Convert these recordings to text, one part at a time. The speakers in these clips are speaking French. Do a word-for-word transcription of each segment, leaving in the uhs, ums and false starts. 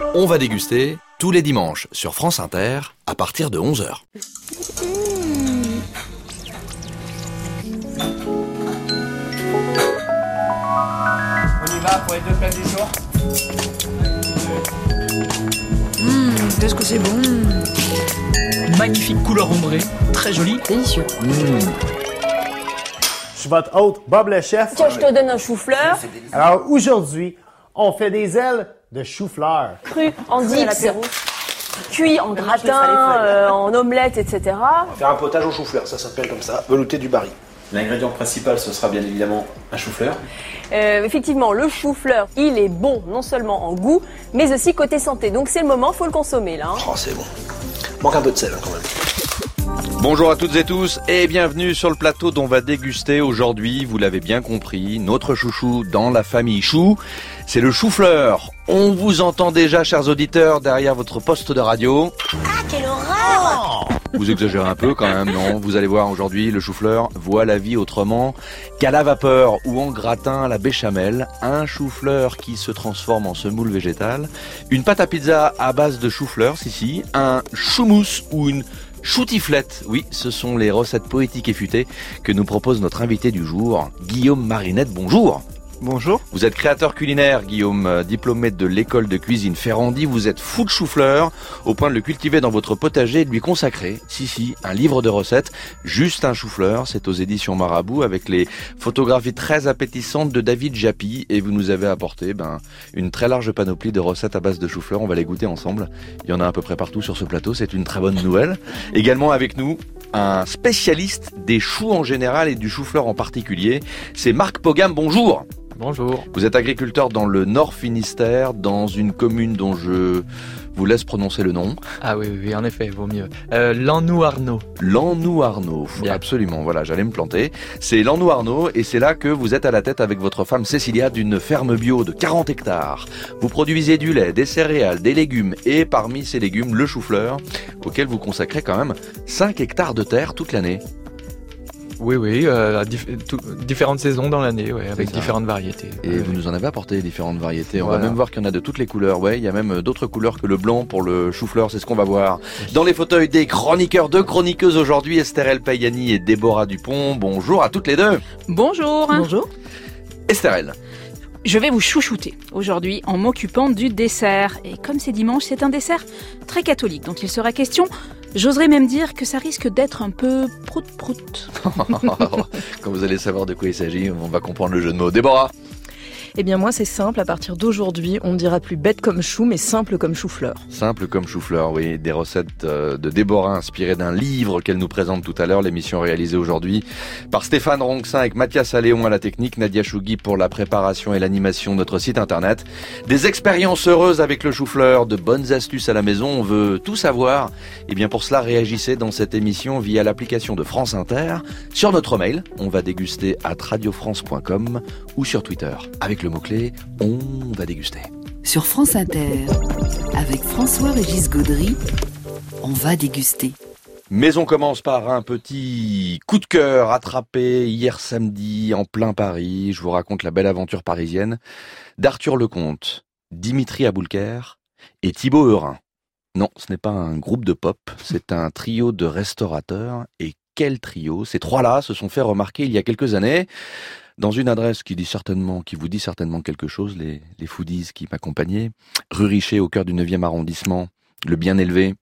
On va déguster tous les dimanches sur France Inter à partir de onze heures. On y va pour les deux plats du jour. Mmh, qu'est-ce que c'est bon. Magnifique couleur ombrée, très jolie. Délicieux. Mmh. Je suis votre hôte, Bob le chef. Tiens, je te donne un chou-fleur. Alors aujourd'hui, on fait des ailes de chou-fleur. Cru en dips, cuit en gratin, euh, en omelette, et cetera. On va faire un potage au chou-fleur, ça s'appelle comme ça, velouté du Barry. L'ingrédient principal, ce sera bien évidemment un chou-fleur. Euh, effectivement, le chou-fleur, il est bon non seulement en goût, mais aussi côté santé. Donc c'est le moment, faut le consommer là. Hein. Oh, c'est bon. Manque un peu de sel hein, quand même. Bonjour à toutes et tous et bienvenue sur le plateau dont on va déguster aujourd'hui, vous l'avez bien compris, notre chouchou dans la famille chou, c'est le chou-fleur. On vous entend déjà, chers auditeurs, derrière votre poste de radio. Ah, quelle horreur! Vous exagérez un peu quand même, non? Vous allez voir aujourd'hui, le chou-fleur voit la vie autrement qu'à la vapeur ou en gratin à la béchamel. Un chou-fleur qui se transforme en semoule végétale. Une pâte à pizza à base de chou-fleur, si si. Un choumousse ou une choutiflette. Oui, ce sont les recettes poétiques et futées que nous propose notre invité du jour, Guillaume Marinette. Bonjour. Bonjour. Vous êtes créateur culinaire, Guillaume, diplômé de l'école de cuisine Ferrandi. Vous êtes fou de chou-fleur, au point de le cultiver dans votre potager et de lui consacrer, si si, un livre de recettes, juste un chou-fleur. C'est aux éditions Marabout avec les photographies très appétissantes de David Japy. Et vous nous avez apporté ben, une très large panoplie de recettes à base de chou-fleur. On va les goûter ensemble. Il y en a à peu près partout sur ce plateau. C'est une très bonne nouvelle. Également avec nous, un spécialiste des choux en général et du chou-fleur en particulier. C'est Marc Pogam. Bonjour. Bonjour. Vous êtes agriculteur dans le Nord Finistère, dans une commune dont je vous laisse prononcer le nom. Ah oui, oui, en effet, vaut mieux. Euh, Lannou-Arnaud. Lannou-Arnaud, absolument, voilà, j'allais me planter. C'est Lannou-Arnaud et c'est là que vous êtes à la tête avec votre femme Cécilia d'une ferme bio de quarante hectares. Vous produisez du lait, des céréales, des légumes et parmi ces légumes, le chou-fleur, auquel vous consacrez quand même cinq hectares de terre toute l'année. Oui, oui, euh, à dif- tout, différentes saisons dans l'année, ouais, avec différentes variétés. Et ouais, vous ouais. nous en avez apporté différentes variétés. On Voilà. va même voir qu'il y en a de toutes les couleurs. Ouais, il y a même d'autres couleurs que le blanc pour le chou-fleur, c'est ce qu'on va voir. Dans les fauteuils des chroniqueurs, deux chroniqueuses aujourd'hui, Esther El Payani et Déborah Dupont. Bonjour à toutes les deux. Bonjour. Bonjour. Esther El. Je vais vous chouchouter aujourd'hui en m'occupant du dessert. Et comme c'est dimanche, c'est un dessert très catholique dont il sera question. J'oserais même dire que ça risque d'être un peu prout-prout. Quand vous allez savoir de quoi il s'agit, on va comprendre le jeu de mots. Déborah. Eh bien moi c'est simple, à partir d'aujourd'hui on ne dira plus bête comme chou mais simple comme chou-fleur. Simple comme chou-fleur, oui, des recettes de Déborah inspirées d'un livre qu'elle nous présente tout à l'heure, l'émission réalisée aujourd'hui par Stéphane Ronxin avec Mathias Alléon à la technique, Nadia Chougui pour la préparation et l'animation de notre site internet. Des expériences heureuses avec le chou-fleur, de bonnes astuces à la maison, on veut tout savoir. Et bien pour cela réagissez dans cette émission via l'application de France Inter, sur notre mail, on va déguster à radio france point com ou sur Twitter avec le mot-clé « On va déguster ». Sur France Inter, avec François-Régis Gaudry, on va déguster. Mais on commence par un petit coup de cœur attrapé hier samedi en plein Paris. Je vous raconte la belle aventure parisienne d'Arthur Lecomte, Dimitri Aboulker et Thibaut Eurin. Non, ce n'est pas un groupe de pop, c'est un trio de restaurateurs. Et quel trio! Ces trois-là se sont fait remarquer il y a quelques années dans une adresse qui dit certainement, qui vous dit certainement quelque chose, les, les foodies qui m'accompagnaient. Rue Richer, au cœur du neuvième arrondissement, le bien élevé.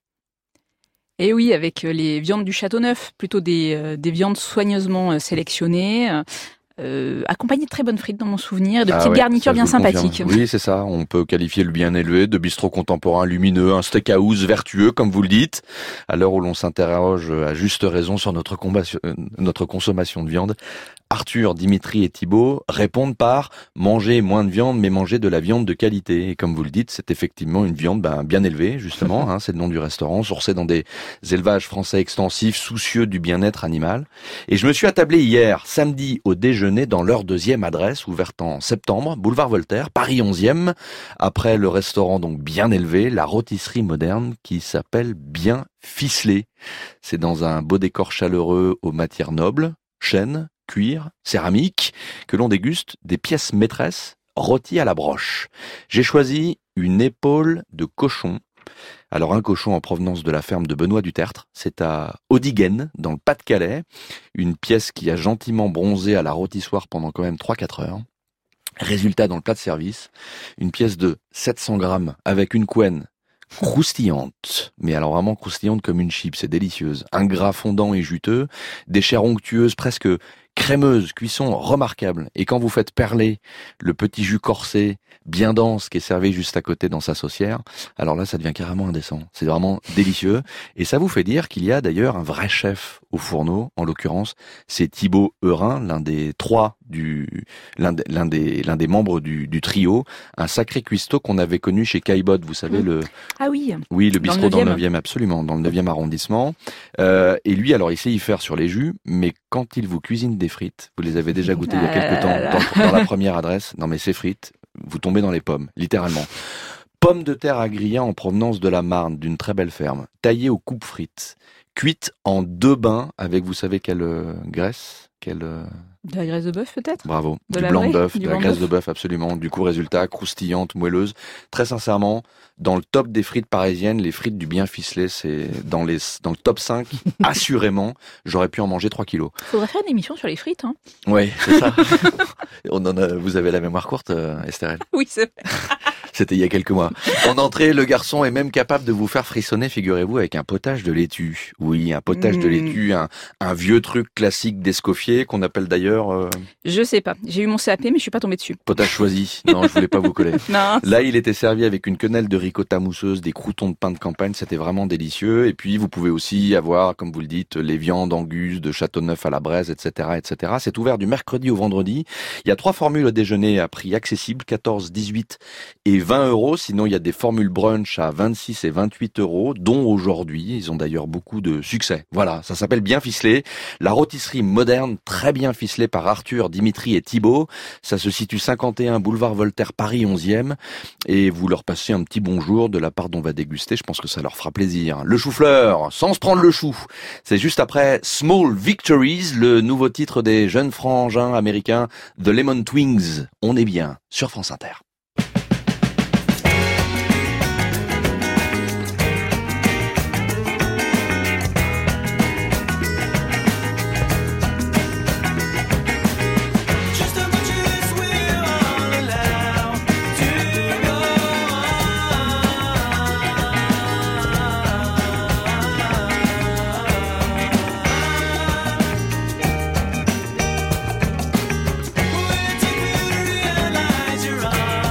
Et oui, avec les viandes du Châteauneuf, plutôt des, euh, des viandes soigneusement sélectionnées, euh, accompagnées de très bonnes frites dans mon souvenir, de ah petites ouais, garnitures bien sympathiques. Oui, c'est ça. On peut qualifier le bien élevé de bistrot contemporain lumineux, un steakhouse vertueux, comme vous le dites. À l'heure où l'on s'interroge à juste raison sur notre, combat, notre consommation de viande, Arthur, Dimitri et Thibaut répondent par manger moins de viande, mais manger de la viande de qualité. Et comme vous le dites, c'est effectivement une viande ben, bien élevée, justement. Hein, c'est le nom du restaurant, sourcé dans des élevages français extensifs, soucieux du bien-être animal. Et je me suis attablé hier, samedi, au déjeuner, dans leur deuxième adresse, ouverte en septembre, boulevard Voltaire, Paris onzième. Après le restaurant donc bien élevé, la rôtisserie moderne qui s'appelle Bien Ficelé. C'est dans un beau décor chaleureux aux matières nobles, chêne, cuir, céramique, que l'on déguste des pièces maîtresses rôti à la broche. J'ai choisi une épaule de cochon. Alors un cochon en provenance de la ferme de Benoît du Tertre, c'est à Audiguen, dans le Pas-de-Calais, une pièce qui a gentiment bronzé à la rôtissoire pendant quand même trois à quatre heures. Résultat dans le plat de service, une pièce de sept cents grammes avec une couenne croustillante, mais alors vraiment croustillante comme une chip, c'est délicieuse. Un gras fondant et juteux, des chairs onctueuses presque crémeuses, cuisson remarquable. Et quand vous faites perler le petit jus corsé, bien dense, qui est servi juste à côté dans sa saucière, alors là, ça devient carrément indécent. C'est vraiment délicieux. Et ça vous fait dire qu'il y a d'ailleurs un vrai chef au fourneau. En l'occurrence, c'est Thibaut Eurin, l'un des trois du, l'un des, l'un des, l'un des membres du, du trio. Un sacré cuistot qu'on avait connu chez Caillebotte, vous savez, mmh. le... Ah oui. Oui, le bistrot dans le neuvième, absolument, dans le neuvième arrondissement. Euh, et lui, alors, il sait y faire sur les jus, mais quand il vous cuisine des frites, vous les avez déjà goûtées il y a quelques temps dans, dans la première adresse. Non, mais ces frites, vous tombez dans les pommes, littéralement. Pommes de terre à griller en provenance de la Marne, d'une très belle ferme, taillées aux coupes frites, cuites en deux bains avec, vous savez quelle euh, graisse, quelle euh... De la graisse de bœuf peut-être ? Bravo, de du la blanc vraie, de bœuf, du de la graisse de bœuf, absolument. Du coup, résultat, croustillante, moelleuse. Très sincèrement, dans le top des frites parisiennes, les frites du bien ficelé, c'est dans les dans le top cinq, assurément, j'aurais pu en manger trois kilos. Faudrait faire une émission sur les frites, hein. Oui, c'est ça. On en a, vous avez la mémoire courte, euh, Estherelle. Oui, c'est vrai. C'était il y a quelques mois. En entrée, le garçon est même capable de vous faire frissonner, figurez-vous, avec un potage de laitue. Oui, un potage mmh. de laitue, un, un vieux truc classique d'Escoffier qu'on appelle d'ailleurs... Euh... Je sais pas. J'ai eu mon C A P, mais je suis pas tombée dessus. Potage choisi. Non, je voulais pas vous coller. Non. Là, il était servi avec une quenelle de ricotta mousseuse, des croûtons de pain de campagne. C'était vraiment délicieux. Et puis, vous pouvez aussi avoir, comme vous le dites, les viandes angus de Châteauneuf à la braise, et cetera, et cetera. C'est ouvert du mercredi au vendredi. Il y a trois formules au déjeuner à prix accessible, quatorze, dix-huit et vingt euros. Sinon, il y a des formules brunch à vingt-six et vingt-huit euros, dont aujourd'hui. Ils ont d'ailleurs beaucoup de succès. Voilà, ça s'appelle Bien Ficelé. La rôtisserie moderne, très bien ficelée par Arthur, Dimitri et Thibaut. Ça se situe cinquante et un boulevard Voltaire, Paris onzième. Et vous leur passez un petit bonjour de la part dont on va déguster. Je pense que ça leur fera plaisir. Le chou-fleur, sans se prendre le chou. C'est juste après Small Victories, le nouveau titre des jeunes frangins américains The Lemon Twins. On est bien sur France Inter. Realize you're on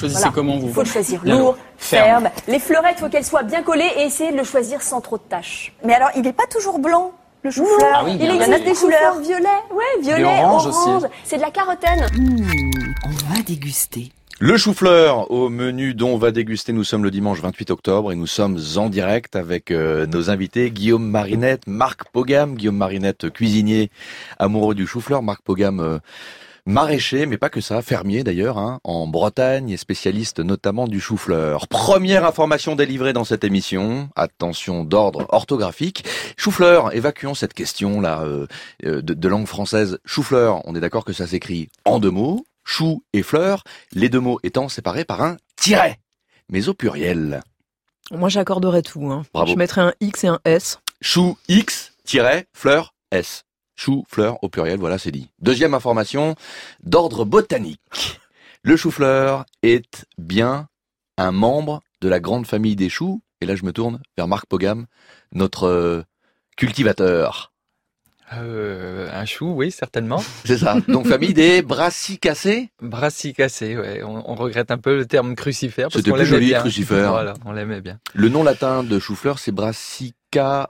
choisissez Voilà. comment vous Il faut le choisir Alors, lourd, ferme. ferme. Les fleurettes, il faut qu'elles soient bien collées et essayer de le choisir sans trop de taches. Mais alors, il n'est pas toujours blanc, le Non, chou-fleur. Ah oui, il il y en a existe des des couleurs violet, ouais, violet, Et orange orange. aussi. C'est de la carotène. Mmh, on va déguster. Le chou-fleur au menu dont on va déguster. Nous sommes le dimanche vingt-huit octobre et nous sommes en direct avec euh, nos invités Guillaume Marinette, Marc Pogam. Guillaume Marinette, cuisinier amoureux du chou-fleur. Marc Pogam, euh, maraîcher, mais pas que ça, fermier d'ailleurs, hein, en Bretagne et spécialiste notamment du chou-fleur. Première information délivrée dans cette émission. Attention d'ordre orthographique. Chou-fleur, évacuons cette question là euh, de, de langue française. Chou-fleur, on est d'accord que ça s'écrit en deux mots. Chou et fleur, les deux mots étant séparés par un tiret, mais au pluriel. Moi, j'accorderais tout. Hein. Bravo. Je mettrais un X et un S. Chou X, tiret, fleur S. Chou, fleur au pluriel, voilà, c'est dit. Deuxième information, d'ordre botanique. Le chou-fleur est bien un membre de la grande famille des choux. Et là, je me tourne vers Marc Pogam, notre euh, cultivateur. Euh, un chou, oui, certainement. C'est ça. Donc, famille des brassicacées. Brassicacées, ouais. On, on regrette un peu le terme crucifère. Parce C'était qu'on plus l'aimait joli, bien. crucifère. Voilà, on l'aimait bien. Le nom latin de chou-fleur, c'est Brassica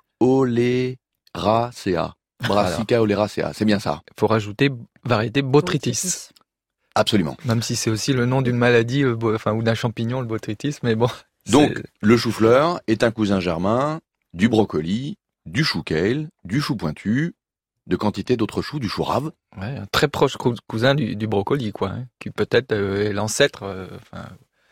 oleracea. Brassica oleracea, c'est bien ça. Il faut rajouter variété botrytis. Absolument. Même si c'est aussi le nom d'une maladie, le bo- enfin, ou d'un champignon, le botrytis, mais bon. Donc, c'est- le chou-fleur est un cousin germain du brocoli, du chou kale, du chou pointu, de quantité d'autres choux, du chou rave. Ouais, un très proche cou- cousin du, du brocoli, quoi, hein, qui peut-être euh, est l'ancêtre, euh, enfin,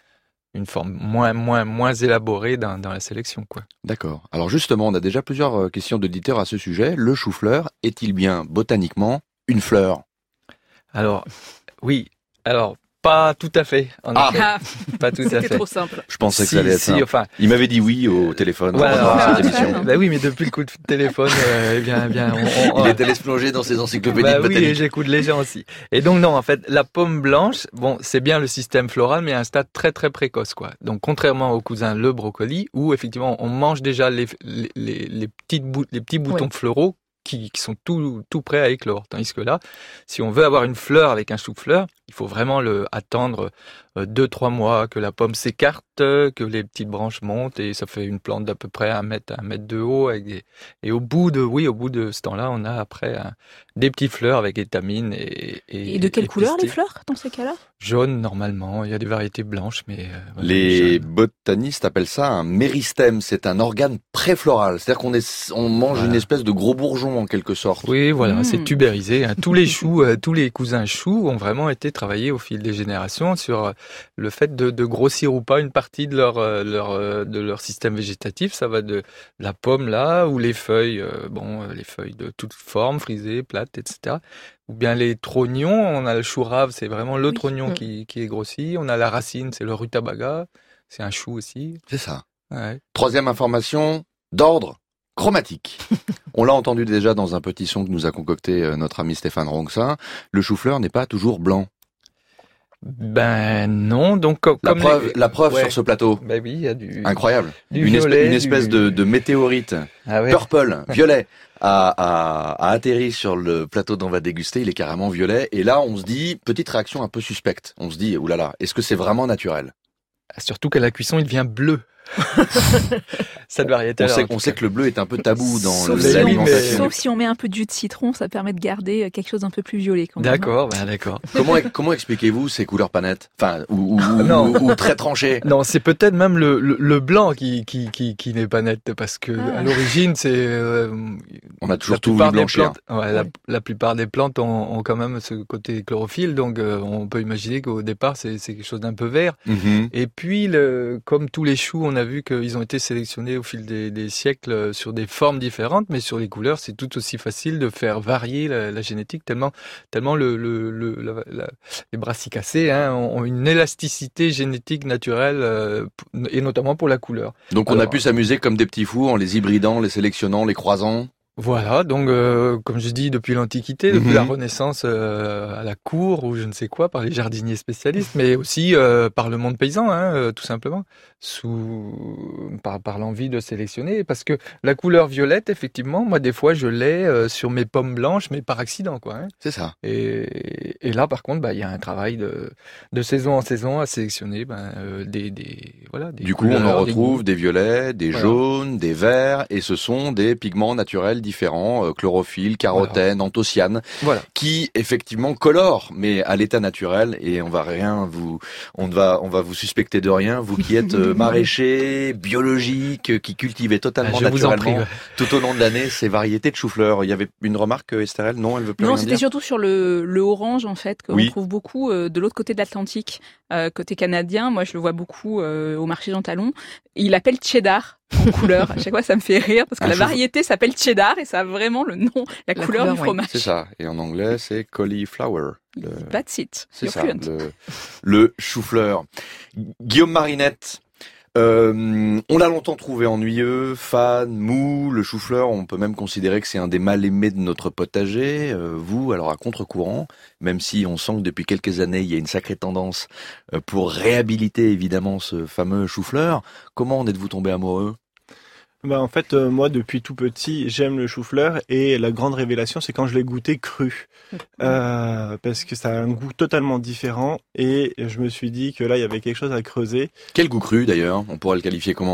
une forme moins moins moins élaborée dans, dans la sélection, quoi. D'accord. Alors justement, on a déjà plusieurs euh, questions d'auditeurs à ce sujet. Le chou-fleur est-il bien botaniquement une fleur? Alors, oui, alors pas tout à fait. En Ah. effet. Ah, Pas tout à c'était fait. trop simple. Je pensais que Si, ça allait être si, simple. enfin, Il m'avait dit oui au téléphone voilà, pendant alors, cette ah, émission. bah oui, mais depuis le coup de téléphone, euh, eh bien, eh bien, on, on- Il était allé se plonger dans ses encyclopédies Bah de oui, et botanique. j'écoute les gens aussi. Et donc non, en fait, la pomme blanche, bon, c'est bien le système floral, mais à un stade très très précoce, quoi. Donc contrairement au cousin le brocoli, où effectivement on mange déjà les les, les, les petites bou- les petits boutons Oui. floraux qui, qui sont tout tout prêts à éclore. Tandis que là, si on veut avoir une fleur avec un chou-fleur, il faut vraiment le attendre euh, deux trois mois que la pomme s'écarte, euh, que les petites branches montent, et ça fait une plante d'à peu près un mètre un mètre de haut. Avec des... Et au bout de oui, au bout de ce temps-là, on a après un- des petites fleurs avec étamines et et, Et de quelle et couleur les pistils. fleurs dans ces cas-là? Jaune normalement. Il y a des variétés blanches, mais euh, voilà, Les jaune. botanistes appellent ça un méristème. C'est un organe préfloral. C'est-à-dire qu'on est, on mange Voilà. une espèce de gros bourgeon en quelque sorte. Oui, voilà, Mmh. c'est tubérisé, hein. Tous les choux, euh, tous les cousins choux ont vraiment été travaillés au fil des générations sur euh, le fait de, de grossir ou pas une partie de leur, euh, leur euh, de leur système végétatif. Ça va de la pomme là, ou les feuilles, euh, bon, euh, les feuilles de toutes formes, frisées, plates, et cetera. Ou bien les trognons. On a le chou rave, c'est vraiment le Oui. trognon Mmh. qui, qui est grossi. On a la racine, c'est le rutabaga, c'est un chou aussi. C'est ça. Ouais. Troisième information, d'ordre chromatique. On l'a entendu déjà dans un petit son que nous a concocté euh, notre ami Stéphane Ronxin. Le chou-fleur n'est pas toujours blanc. Ben non, donc co- La comme preuve, les- la preuve Ouais. sur ce plateau. Ben oui, il y a du Incroyable. du Une, espèce, violet, une espèce du- de, de météorite Ah ouais. purple, violet, a, a, a atterri sur le plateau dont on va déguster. Il est carrément violet. Et là, on se dit, petite réaction un peu suspecte. On se dit, oulala, est-ce que c'est vraiment naturel? Surtout qu'à la cuisson, il devient bleu. Cette variété. On alors, sait, en tout on sait cas. que le bleu est un peu tabou dans Sauf le- si, on, l'alimentation. sauf si on met un peu de jus de citron, ça permet de garder quelque chose d'un peu plus violet quand même. D'accord, ben d'accord. Comment, comment expliquez-vous ces couleurs panettes? Enfin, ou, ou, ou- Non. ou- ou très tranchées? Non, c'est peut-être même le, le, le blanc qui, qui, qui, qui n'est pas net, parce que Ah. à l'origine, c'est... euh, On a toujours la tout voulu plupart des blanchir. plantes, ouais, la, la plupart des plantes ont, ont quand même ce côté chlorophylle, donc euh, on peut imaginer qu'au départ, c'est c'est quelque chose d'un peu vert. Mhm. Et puis, le, comme tous les choux, on a vu qu'ils ont été sélectionnés au fil des, des siècles sur des formes différentes, mais sur les couleurs, c'est tout aussi facile de faire varier la, la génétique, tellement, tellement le, le, le, la- la- les brassicacées hein, ont ont une élasticité génétique naturelle, euh, p- et notamment pour la couleur. Donc on a Alors- pu s'amuser comme des petits fous en les hybridant, les sélectionnant, les croisant. Voilà, donc euh, comme je dis, depuis l'Antiquité, depuis Mhm. la Renaissance euh, à la cour ou je ne sais quoi, par les jardiniers spécialistes, mais aussi euh, par le monde paysan, hein, euh, tout simplement. sous par, par l'envie de sélectionner, parce que la couleur violette, effectivement, moi des fois je l'ai euh, sur mes pommes blanches, mais par accident, quoi. Hein. C'est ça. Et, et là, par contre, bah il y a un travail de, de saison en saison à sélectionner ben, euh, des, des voilà. Des du coup, couleurs, on en des retrouve goûts. des violets, des Voilà. jaunes, des verts, et ce sont des pigments naturels différents, euh, chlorophylle, carotène, voilà. anthocyanes, voilà. qui effectivement colorent, mais à l'état naturel. Et on va rien vous, on va, on va vous suspecter de rien, vous qui êtes euh, maraîcher, biologique, qui cultivez totalement ah, naturellement prie, ouais. tout au long de l'année ces variétés de chou-fleur. Il y avait une remarque, Estherelle? Non, elle veut plus non, rien c'était dire. surtout sur le, le orange en fait qu'on oui. trouve beaucoup euh, de l'autre côté de l'Atlantique, euh, côté canadien. Moi, je le vois beaucoup euh, au marché Jean Talon. Il l'appelle cheddar en couleur. À chaque fois, ça me fait rire parce que Un la chou- variété s'appelle cheddar et ça a vraiment le nom, la, La couleur, couleur, du oui. fromage. C'est ça. Et en anglais, c'est cauliflower. Le... That's it. C'est You're ça, fluent. le, le chou-fleur. Guillaume Marinette, euh, on l'a longtemps trouvé ennuyeux, fan, mou. Le chou-fleur, on peut même considérer que c'est un des mal aimés de notre potager. Euh, vous, alors à contre-courant, même si on sent que depuis quelques années, il y a une sacrée tendance euh, pour réhabiliter évidemment ce fameux chou-fleur, comment en êtes-vous tombé amoureux ? Bah en fait, euh, moi, depuis tout petit, j'aime le chou-fleur et la grande révélation, c'est quand je l'ai goûté cru. Euh, parce que ça a un goût totalement différent et je me suis dit que là, il y avait quelque chose à creuser. Quel goût cru d'ailleurs ? On pourrait le qualifier comment ?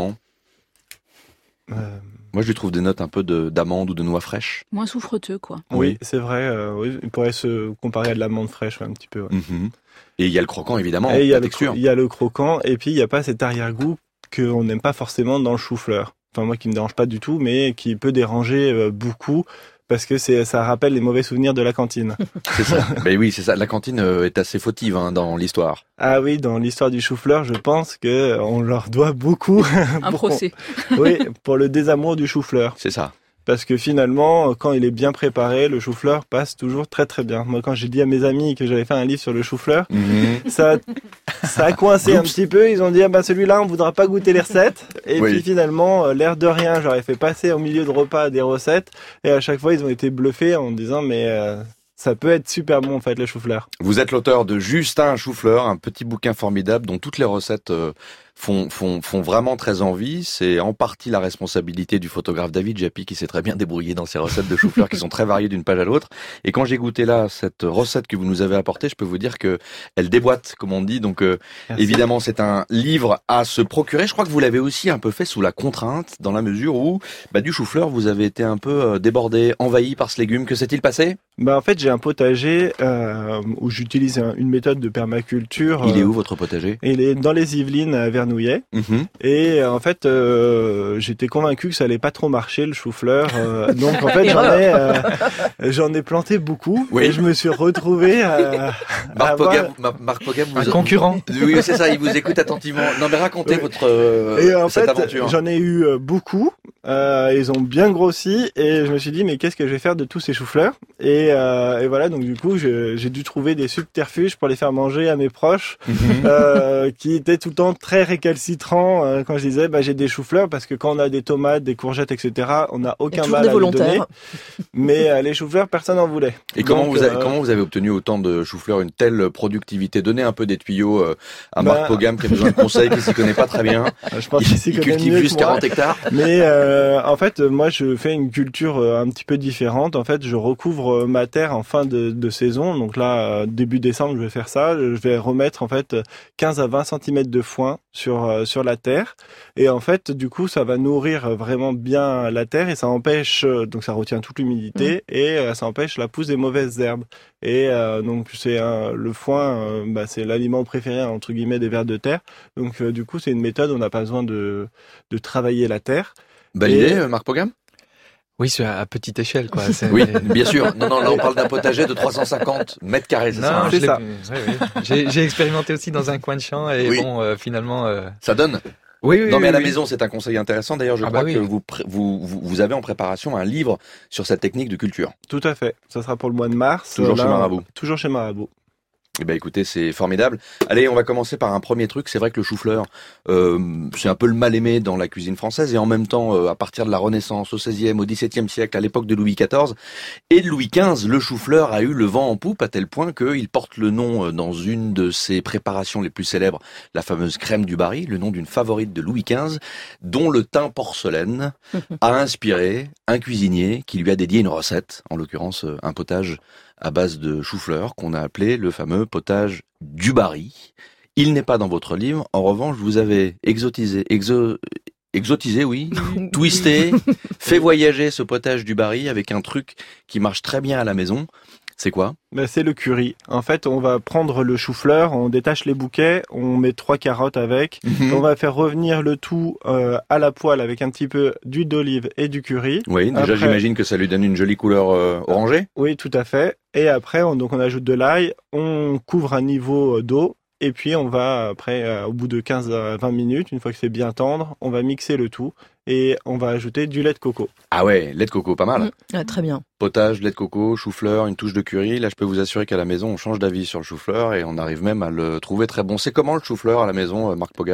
Euh... Moi, je lui trouve des notes un peu de, d'amande ou de noix fraîche. Moins souffreteux, quoi. Oui, Oui. c'est vrai. Euh, oui, il pourrait se comparer à de l'amande fraîche ouais, un petit peu. Ouais. Mm-hmm. Et il y a le croquant, évidemment, et il y, la a le texture. cro- il y a le croquant et puis il n'y a pas cet arrière-goût qu'on n'aime pas forcément dans le chou-fleur. Enfin, moi, qui me dérange pas du tout, mais qui peut déranger euh, beaucoup parce que c'est, ça rappelle les mauvais souvenirs de la cantine. C'est ça. Ben oui, c'est ça. La cantine euh, est assez fautive hein, dans l'histoire. Ah oui, dans l'histoire du chou-fleur, je pense que on leur doit beaucoup. Un pour procès. qu'on- Oui, pour le désamour du chou-fleur. C'est ça. Parce que finalement, quand il est bien préparé, le chou-fleur passe toujours très très bien. Moi, quand j'ai dit à mes amis que j'avais fait un livre sur le chou-fleur, Mm-hmm. ça, ça a coincé un petit peu. Ils ont dit, ah ben celui-là, on voudra pas goûter les recettes. Et Oui. puis finalement, euh, l'air de rien, j'aurais fait passer au milieu de repas des recettes. Et à chaque fois, ils ont été bluffés en disant, mais euh, ça peut être super bon en fait, le chou-fleur. Vous êtes l'auteur de Justin Chou-fleur, un petit bouquin formidable dont toutes les recettes euh, font, font, font vraiment très envie. C'est en partie la responsabilité du photographe David Japy qui s'est très bien débrouillé dans ses recettes de chou-fleur qui sont très variées d'une page à l'autre. Et quand j'ai goûté là cette recette que vous nous avez apportée, je peux vous dire que elle déboîte, comme on dit. Donc euh, évidemment, c'est un livre à se procurer. Je crois que vous l'avez aussi un peu fait sous la contrainte, dans la mesure où bah, du chou-fleur, vous avez été un peu euh, débordé, envahi par ce légume. Que s'est-il passé ? Bah en fait, j'ai un potager euh, où j'utilise un- une méthode de permaculture. Il est euh, où votre potager ? Il est dans les Yvelines à Vernouillet. Mm-hmm. Et euh, en fait, euh, j'étais convaincu que ça allait pas trop marcher le chou-fleur. euh, donc en fait, j'en ai, euh, j'en ai planté beaucoup. Oui. Et je me suis retrouvé à, à Marc avoir- Pogam, Mar- Marc Pogam vous Un concurrent. Oui, c'est ça, il vous écoute attentivement. Non, mais racontez Oui. votre euh, Et en cette fait, aventure. j'en ai eu euh, beaucoup. Euh, ils ont bien grossi et je me suis dit mais qu'est-ce que je vais faire de tous ces choux-fleurs et, euh, et voilà donc du coup je- j'ai dû trouver des subterfuges pour les faire manger à mes proches Mhm. euh, qui étaient tout le temps très récalcitrants euh, quand je disais bah j'ai des choux-fleurs parce que quand on a des tomates, des courgettes, et cetera on n'a Il y a aucun toujours mal des à les donner. volontaires. Mais euh, les choux-fleurs personne n'en voulait. Et comment Donc, vous avez euh, comment vous avez obtenu autant de chou-fleurs, une telle productivité? Donnez un peu des tuyaux euh, à Bah- Marc Pogam qui a besoin de conseils, qui s'y connaît pas très bien. Je pense Il, qu'il s'y il connaît cultive mieux juste que moi. quarante hectares. Mais euh, en fait, moi, je fais une culture euh, un petit peu différente. En fait, je recouvre euh, ma terre en fin de, de saison. Donc là, euh, début décembre, je vais faire ça. Je vais remettre en fait quinze à vingt centimètres de foin sur euh, sur la terre. Et en fait, du coup, ça va nourrir vraiment bien la terre et ça empêche euh, donc ça retient toute l'humidité et euh, ça empêche la pousse des mauvaises herbes. Et euh, donc c'est un- le foin, euh, bah, c'est l'aliment préféré entre guillemets des vers de terre. Donc euh, du coup, c'est une méthode où on n'a pas besoin de de travailler la terre. Validé, Et- euh, Marc Pogam? Oui, c'est à petite échelle, quoi. C'est- Oui, bien sûr. Non, non, là on parle d'un potager de trois cent cinquante mètres carrés, c'est Non, ça? hein je C'est l'ai- ça. oui, oui. J'ai, j'ai expérimenté aussi dans un coin de champ et Oui. bon, euh, finalement. euh, Ça donne? Oui, oui. Non, mais à oui, la oui. maison, c'est un conseil intéressant. D'ailleurs, je Ah crois bah oui. que vous, pré- vous, vous, vous avez en préparation un livre sur cette technique de culture. Tout à fait. Ça sera pour le mois de mars. Toujours Là, chez Marabout. Toujours chez Marabout. Eh ben écoutez, c'est formidable. Allez, on va commencer par un premier truc. C'est vrai que le chou-fleur, euh, c'est un peu le mal-aimé dans la cuisine française et en même temps, euh, à partir de la Renaissance, au seizième, au dix-septième siècle, à l'époque de Louis quatorze et de Louis quinze, le chou-fleur a eu le vent en poupe à tel point qu'il porte le nom euh, dans une de ses préparations les plus célèbres, la fameuse crème du Barry, le nom d'une favorite de Louis quinze, dont le teint porcelaine a inspiré un cuisinier qui lui a dédié une recette, en l'occurrence euh, un potage à base de chou-fleur qu'on a appelé le fameux potage du Barry. Il n'est pas dans votre livre. En revanche, vous avez exotisé, exo, exotisé, oui, twisté, fait voyager ce potage du Barry avec un truc qui marche très bien à la maison. C'est quoi ? Ben, c'est le curry. En fait, on va prendre le chou-fleur, on détache les bouquets, on met trois carottes avec, mmh. on va faire revenir le tout euh, à la poêle avec un petit peu d'huile d'olive et du curry. Oui, déjà après, j'imagine que ça lui donne une jolie couleur euh, orangée. Oui, tout à fait. Et après, on, donc on ajoute de l'ail, on couvre un niveau d'eau. Et puis on va, après, euh, au bout de quinze à vingt minutes, une fois que c'est bien tendre, on va mixer le tout et on va ajouter du lait de coco. Ah ouais, lait de coco, pas mal. Mmh, ah, très bien. Potage, lait de coco, chou-fleur, une touche de curry. Là, je peux vous assurer qu'à la maison, on change d'avis sur le chou-fleur et on arrive même à le trouver très bon. C'est comment le chou-fleur à la maison, Marc Pogam ?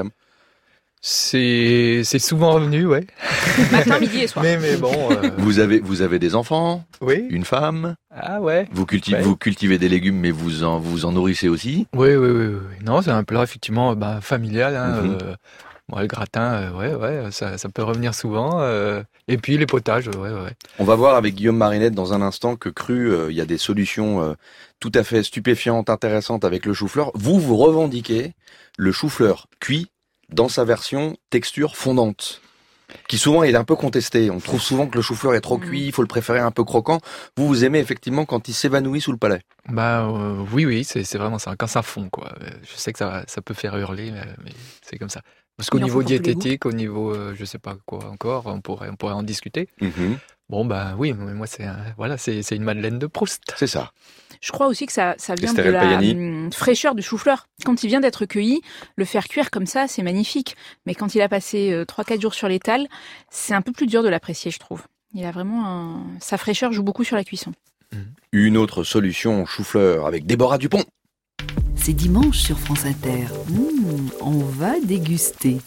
C'est c'est souvent revenu, ouais. Matin, midi et soir. Mais mais bon. Euh... Vous avez vous avez des enfants ? Oui. Une femme ? Ah ouais. Vous cultivez ouais. vous cultivez des légumes, mais vous en vous en nourrissez aussi ? Oui oui oui. oui. Non, c'est un plat effectivement bah, familial. Hein, mm-hmm. euh, bon, le gratin, euh, ouais ouais, ça ça peut revenir souvent. Euh, et puis les potages, ouais ouais. On va voir avec Guillaume Marinette dans un instant que cru, il euh, y a des solutions euh, tout à fait stupéfiantes, intéressantes avec le chou-fleur. Vous vous revendiquez le chou-fleur cuit dans sa version texture fondante, qui souvent est un peu contestée. On trouve souvent que le chou-fleur est trop cuit, il faut le préférer un peu croquant. Vous, vous aimez effectivement quand il s'évanouit sous le palais ? Bah euh, oui, oui, c'est, c'est vraiment ça, quand ça fond, quoi. Je sais que ça, ça peut faire hurler, mais, mais c'est comme ça. Parce qu'au niveau diététique, au niveau, euh, je sais pas quoi encore, on pourrait, on pourrait en discuter. Mm-hmm. Bon, bah oui, mais moi, c'est, un, voilà, c'est, c'est une Madeleine de Proust. C'est ça. Je crois aussi que ça, ça vient Estérel de la hum, fraîcheur du chou-fleur. Quand il vient d'être cueilli, le faire cuire comme ça, c'est magnifique. Mais quand il a passé euh, trois quatre jours sur l'étal, c'est un peu plus dur de l'apprécier, je trouve. Il a vraiment un... Sa fraîcheur joue beaucoup sur la cuisson. Une autre solution chou-fleur avec Déborah Dupont. C'est dimanche sur France Inter. Mmh, on va déguster.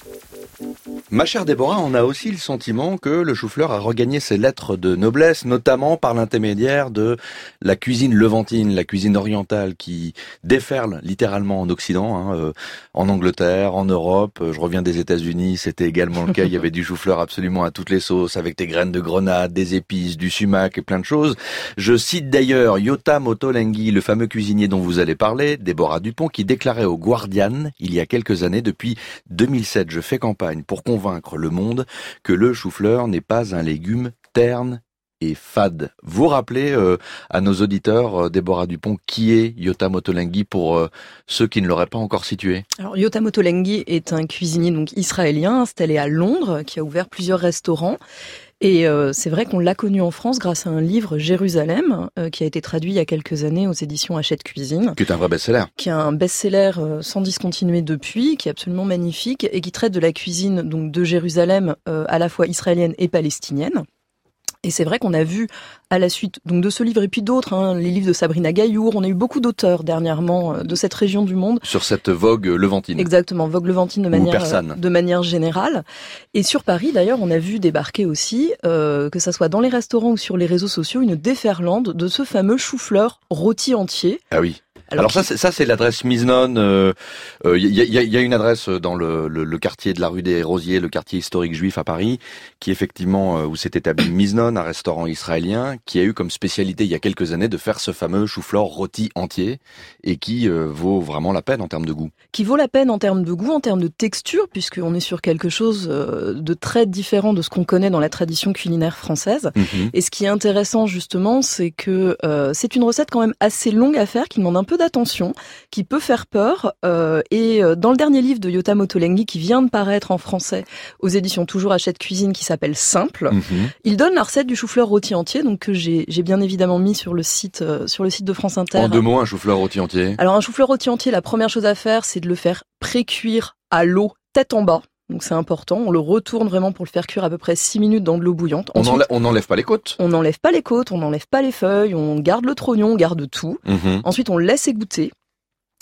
Ma chère Déborah, on a aussi le sentiment que le chou-fleur a regagné ses lettres de noblesse, notamment par l'intermédiaire de la cuisine levantine, la cuisine orientale qui déferle littéralement en Occident, hein, euh, en Angleterre, en Europe. Je reviens des États-Unis, c'était également le cas. Il y avait du chou-fleur absolument à toutes les sauces, avec des graines de grenade, des épices, du sumac et plein de choses. Je cite d'ailleurs Yotam Ottolenghi, le fameux cuisinier dont vous allez parler, Déborah Dupont, qui déclarait au Guardian, il y a quelques années, depuis deux mille sept, je fais campagne pour convaincre le monde que le chou-fleur n'est pas un légume terne et fade. Vous rappelez euh, à nos auditeurs, euh, Déborah Dupont, qui est Yotam Ottolenghi pour euh, ceux qui ne l'auraient pas encore situé ? Alors Yotam Ottolenghi est un cuisinier donc israélien installé à Londres qui a ouvert plusieurs restaurants. Et euh, c'est vrai qu'on l'a connu en France grâce à un livre Jérusalem euh, qui a été traduit il y a quelques années aux éditions Hachette Cuisine. Qui est un vrai best-seller. Qui est un best-seller euh, sans discontinuer depuis, qui est absolument magnifique et qui traite de la cuisine donc de Jérusalem euh, à la fois israélienne et palestinienne. Et c'est vrai qu'on a vu à la suite donc de ce livre et puis d'autres, hein, les livres de Sabrina Gaillour, on a eu beaucoup d'auteurs dernièrement euh, de cette région du monde. Sur cette vogue levantine. Exactement, vogue levantine de manière, euh, de manière générale. Et sur Paris d'ailleurs, on a vu débarquer aussi, euh, que ça soit dans les restaurants ou sur les réseaux sociaux, une déferlante de ce fameux chou-fleur rôti entier. Ah oui. Alors, Alors ça, c'est, ça c'est l'adresse Miznon. Il euh, euh, y, a, y, a, y a une adresse dans le, le, le quartier de la rue des Rosiers, le quartier historique juif à Paris, qui effectivement euh, où s'est établi Miznon, un restaurant israélien, qui a eu comme spécialité il y a quelques années de faire ce fameux chou-fleur rôti entier et qui euh, vaut vraiment la peine en termes de goût. Qui vaut la peine en termes de goût, en termes de texture, puisqu'on est sur quelque chose de très différent de ce qu'on connaît dans la tradition culinaire française. Mmh. Et ce qui est intéressant justement, c'est que euh, c'est une recette quand même assez longue à faire, qui demande un peu d'attention, qui peut faire peur. Euh, et dans le dernier livre de Yotam Ottolenghi, qui vient de paraître en français aux éditions Toujours Hachette Cuisine, qui s'appelle Simple, mmh. il donne la recette du chou-fleur rôti entier, donc que j'ai, j'ai bien évidemment mis sur le site, euh, sur le site de France Inter. En deux mots, un chou-fleur rôti entier. Alors un chou-fleur rôti entier, la première chose à faire, c'est de le faire pré-cuire à l'eau, tête en bas. Donc c'est important, on le retourne vraiment pour le faire cuire à peu près six minutes dans de l'eau bouillante. Ensuite, on enlève, on n'enlève pas les côtes. On n'enlève pas les côtes, on n'enlève pas les feuilles, on garde le trognon, on garde tout. Mmh. Ensuite on le laisse égoutter.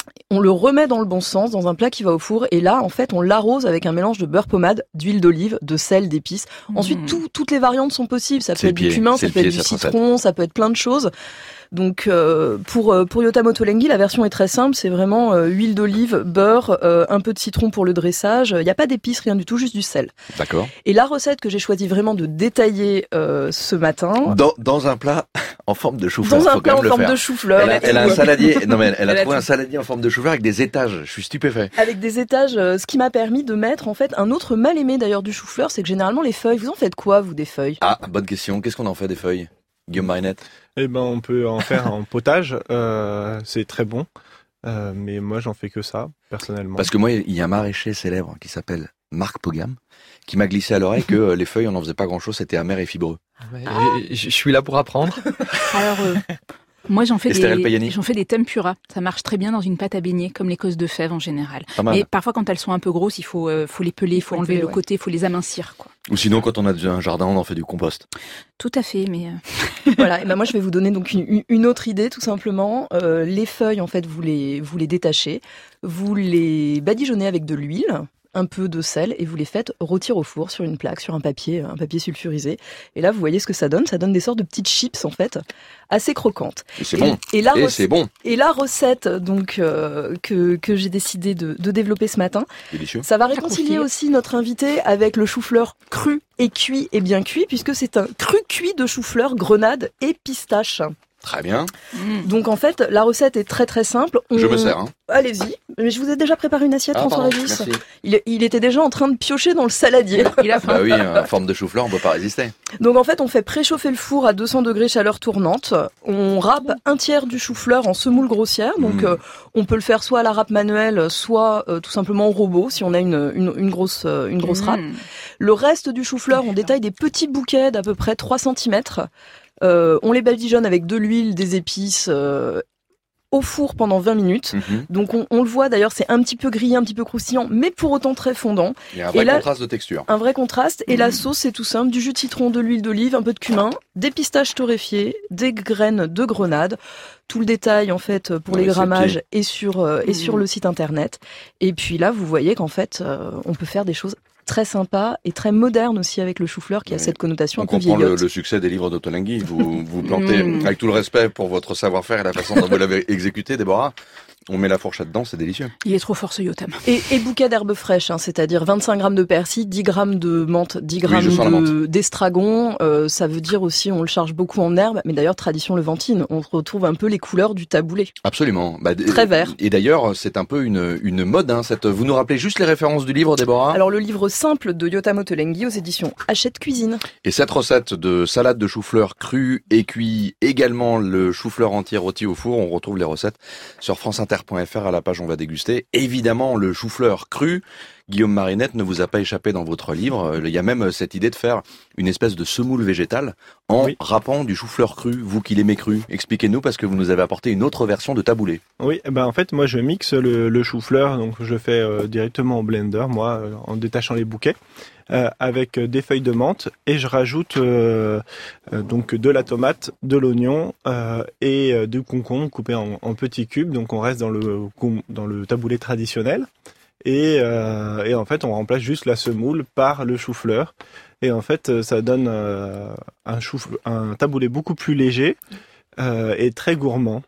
On le remet dans le bon sens, dans un plat qui va au four. Et là, en fait, on l'arrose avec un mélange de beurre pommade, d'huile d'olive, de sel, d'épices. Mmh. Ensuite, tout, toutes les variantes sont possibles. Ça peut c'est être pied, du cumin, ça peut pied, être du citron, recette. Ça peut être plein de choses. Donc euh, pour pour Yota Motolenghi, la version est très simple, c'est vraiment euh, huile d'olive, beurre, euh, un peu de citron pour le dressage. Il n'y a pas d'épices, rien du tout, juste du sel. D'accord. Et la recette que j'ai choisi vraiment de détailler euh, ce matin, dans dans un plat en forme de chou-fleur, dans un faut plat quand même en forme le faire. de chou-fleur. Elle a, elle a un saladier. Non mais elle, elle a elle trouvé a un saladier en forme de chou-fleur avec des étages. Je suis stupéfait. Avec des étages, euh, ce qui m'a permis de mettre en fait un autre mal aimé d'ailleurs du chou-fleur, c'est que généralement les feuilles, vous en faites quoi vous des feuilles? Ah, bonne question. Qu'est-ce qu'on en fait des feuilles, Guillaume Marinette? Eh ben, on peut en faire en potage. Euh, c'est très bon. Euh, mais moi, j'en fais que ça, personnellement. Parce que moi, il y a un maraîcher célèbre qui s'appelle Marc Pogam, qui m'a glissé à l'oreille que les feuilles, on n'en faisait pas grand-chose, c'était amer et fibreux. Ouais, ah. Je suis là pour apprendre. Alors, euh, moi, j'en fais, Esther des, j'en fais des tempura. Ça marche très bien dans une pâte à beignet, comme les cosses de fèves en général. Mais parfois, quand elles sont un peu grosses, il faut, euh, faut les peler, il faut, faut enlever le ouais. côté, il faut les amincir, quoi. Ou sinon, quand on a un jardin, on en fait du compost. Tout à fait, mais... Euh... voilà, et ben moi je vais vous donner donc une, une autre idée, tout simplement. Euh, les feuilles, en fait, vous les, vous les détachez, vous les badigeonnez avec de l'huile, un peu de sel, et vous les faites rôtir au four sur une plaque, sur un papier, un papier sulfurisé. Et là, vous voyez ce que ça donne. Ça donne des sortes de petites chips, en fait, assez croquantes. Et c'est bon. Et, et, la, et rec- c'est bon. Et la recette donc euh, que, que j'ai décidé de, de développer ce matin, délicieux. Ça va réconcilier aussi notre invité avec le chou-fleur cru et cuit et bien cuit, puisque c'est un cru cuit de chou-fleur, grenade et pistache. Très bien. Donc en fait, la recette est très très simple. On... Je me sers. Hein. Allez-y. Mais je vous ai déjà préparé une assiette, ah, François pardon, Régis. merci. Il, il était déjà en train de piocher dans le saladier. Il a faim. Bah oui, en forme de chou-fleur, on peut pas résister. Donc en fait, on fait préchauffer le four à deux cents degrés chaleur tournante. On râpe un tiers du chou-fleur en semoule grossière. Donc mmh. euh, on peut le faire soit à la râpe manuelle, soit euh, tout simplement au robot si on a une, une, une grosse, euh, une grosse mmh. râpe. Le reste du chou-fleur, on détaille des petits bouquets d'à peu près trois centimètres. Euh, on les badigeonne avec de l'huile, des épices, euh, au four pendant vingt minutes. Mmh. Donc on, on le voit d'ailleurs, c'est un petit peu grillé, un petit peu croustillant, mais pour autant très fondant. Il y a un vrai et là, contraste de texture. Un vrai contraste. Et mmh. la sauce, c'est tout simple, du jus de citron, de l'huile d'olive, un peu de cumin, des pistaches torréfiées, des graines de grenade. Tout le détail en fait pour ouais, les grammages est sur euh, mmh. est sur le site internet. Et puis là, vous voyez qu'en fait, euh, on peut faire des choses très sympa et très moderne aussi avec le chou-fleur qui oui. a cette connotation un peu vieillotte. On comprend le, le succès des livres d'Otolenghi. Vous vous plantez mmh. avec tout le respect pour votre savoir-faire et la façon dont vous l'avez exécuté, Déborah. On met la fourchette dedans, c'est délicieux. Il est trop fort ce Yotam. Et, et bouquet d'herbes fraîches, hein, c'est-à-dire vingt-cinq grammes de persil, dix grammes de menthe, dix grammes oui, de, d'estragon. Euh, ça veut dire aussi, on le charge beaucoup en herbes. Mais d'ailleurs, tradition levantine, on retrouve un peu les couleurs du taboulé. Absolument. Bah, Très vert. Et d'ailleurs, c'est un peu une, une mode. Hein, cette... Vous nous rappelez juste les références du livre, Déborah ? Alors, le livre simple de Yotam Motolenghi aux éditions Hachette Cuisine. Et cette recette de salade de chou-fleur cru et cuit, également le chou-fleur entier rôti au four, on retrouve les recettes sur franceinter point f r à la page on va déguster. Évidemment, le chou-fleur cru, Guillaume Marinette, ne vous a pas échappé dans votre livre. Il y a même cette idée de faire une espèce de semoule végétale en oui. râpant du chou-fleur cru, vous qui l'aimez cru. Expliquez-nous, parce que vous nous avez apporté une autre version de taboulé. Oui, ben en fait, moi je mixe le, le chou-fleur, donc je fais euh, directement au blender, moi, euh, en détachant les bouquets. Euh, avec des feuilles de menthe et je rajoute euh, euh, donc de la tomate, de l'oignon euh, et euh, du concombre coupé en, en petits cubes. Donc on reste dans le dans le taboulé traditionnel et, euh, et en fait on remplace juste la semoule par le chou-fleur et en fait ça donne euh, un chou un taboulé beaucoup plus léger euh, et très gourmand.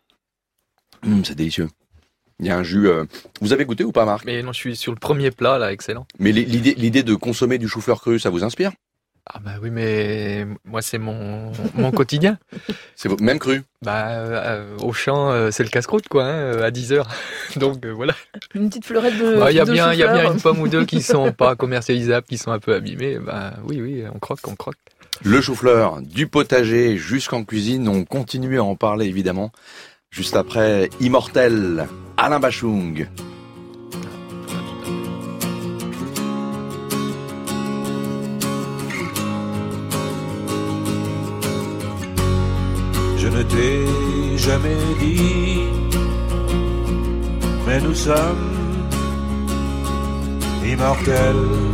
Mmh, c'est délicieux. Il y a un jus. Euh... Vous avez goûté ou pas, Marc ? Mais non, je suis sur le premier plat là, excellent. Mais l'idée, l'idée de consommer du chou-fleur cru, ça vous inspire ? Ah bah oui, mais moi c'est mon mon quotidien. C'est votre... même cru ? Bah euh, au champ, euh, c'est le casse-croûte quoi, hein, à dix heures. Donc euh, voilà. Une petite fleurette de. Il bah, y a de bien, il y a bien une pomme ou deux qui sont pas commercialisables, qui sont un peu abîmées. Bah oui, oui, on croque, on croque. Le chou-fleur, du potager jusqu'en cuisine, on continue à en parler évidemment. Juste après, Immortel, Alain Bachung. Je ne t'ai jamais dit, mais nous sommes immortels.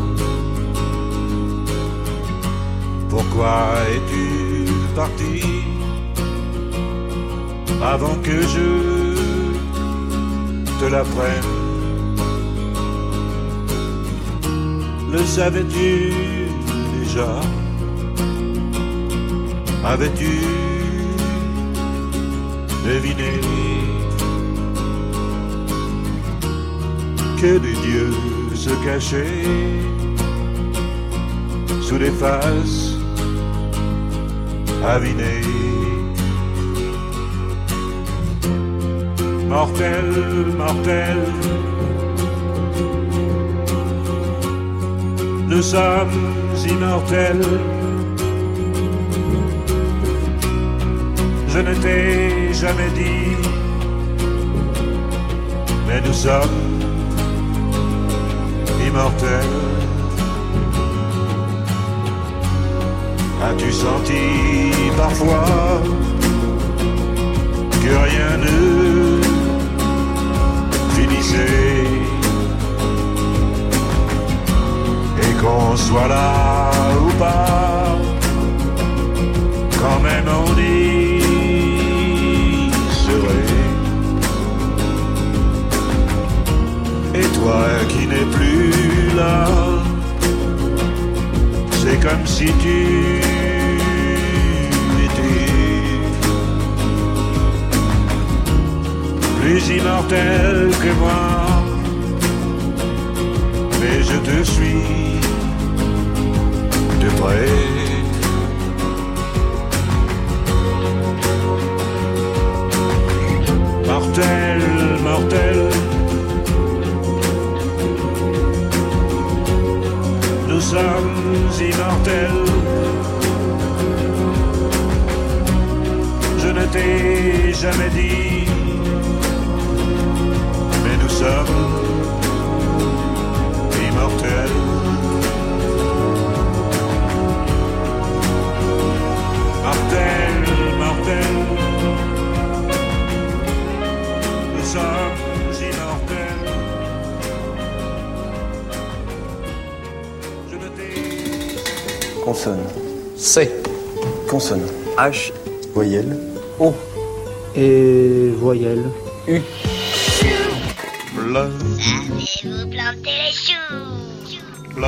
Pourquoi es-tu parti avant que je te te l'apprenne. Le savais-tu déjà? Avais-tu deviné que des dieux se cachaient sous des faces avinées? Mortel, mortel, nous sommes immortels. Je ne t'ai jamais dit, mais nous sommes immortels. As-tu senti parfois que rien ne finissait et qu'on soit là ou pas, quand même on y serait. Et toi qui n'es plus là, c'est comme si tu plus immortel que moi, mais je te suis de près. Mortel, mortel, nous sommes immortels. Je ne t'ai jamais dit, mais nous sommes immortels. Mortel, mortel, nous sommes immortels. Je ne t'ai... Consonne. C. Consonne. H. Voyelle. O. Et voyelle. U. Savez-vous planter les choux?